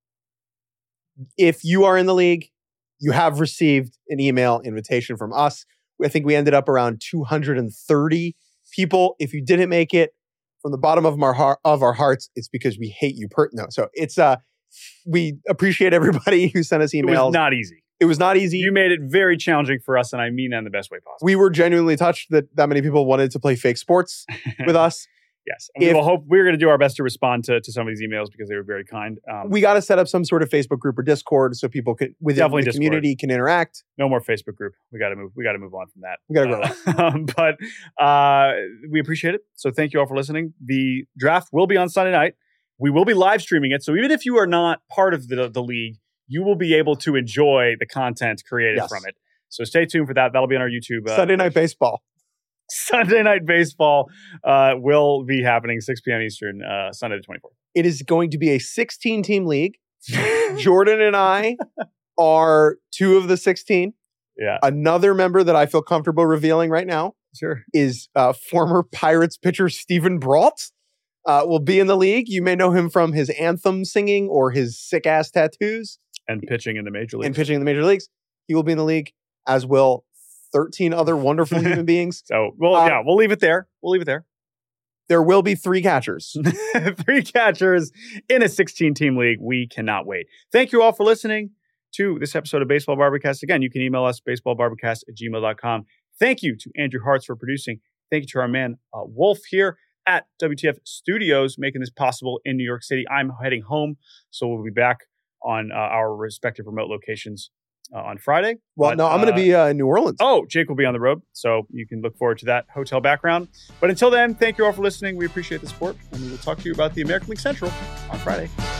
If you are in the league, you have received an email invitation from us. I think we ended up around two hundred thirty people. If you didn't make it, from the bottom of our heart, of our hearts, it's because we hate you. Per- no, so it's uh, we appreciate everybody who sent us It emails. was not easy. It was not easy. You made it very challenging for us, and I mean that in the best way possible. we were genuinely touched that that many people wanted to play fake sports with us. Yes, and we If- will hope we're going to do our best to respond to, to some of these emails because they were very kind. Um, We got to set up some sort of Facebook group or Discord so people can within Definitely the Discord. community can interact. no more Facebook group. We got to move. We got to move on from that. We gotta grow Uh, um, but uh, we appreciate it. So thank you all for listening. The draft will be on Sunday night. We will be live streaming it. So even if you are not part of the the league, you will be able to enjoy the content created Yes. from it. So stay tuned for that. That'll be on our YouTube. Uh, Sunday Night Baseball. Sunday Night Baseball uh, will be happening six p.m. Eastern, uh, Sunday the twenty-fourth. It is going to be a sixteen-team league. Jordan and I are two of the sixteen. Yeah, Another member that I feel comfortable revealing right now sure. is uh, former Pirates pitcher Stephen Brault. Uh, will be in the league. You may know him from his anthem singing or his sick-ass tattoos And pitching in the major leagues. and pitching in the major leagues. He will be in the league, as will thirteen other wonderful human beings. So, well, Uh, yeah, we'll leave it there. We'll leave it there. There will be three catchers. Three catchers in a sixteen-team league. We cannot wait. Thank you all for listening to this episode of Baseball Barbacast. Again, you can email us, baseballbarbacast at gmail dot com. Thank you to Andrew Hartz for producing. Thank you to our man, uh, Wolf, here at W T F Studios, making this possible in New York City. I'm heading home, so we'll be back on uh, our respective remote locations uh, on Friday. Well, But, no, I'm going uh, to be uh, in New Orleans. Oh, Jake will be on the road, so you can look forward to that hotel background. But until then, thank you all for listening. We appreciate the support, and we will talk to you about the American League Central on Friday.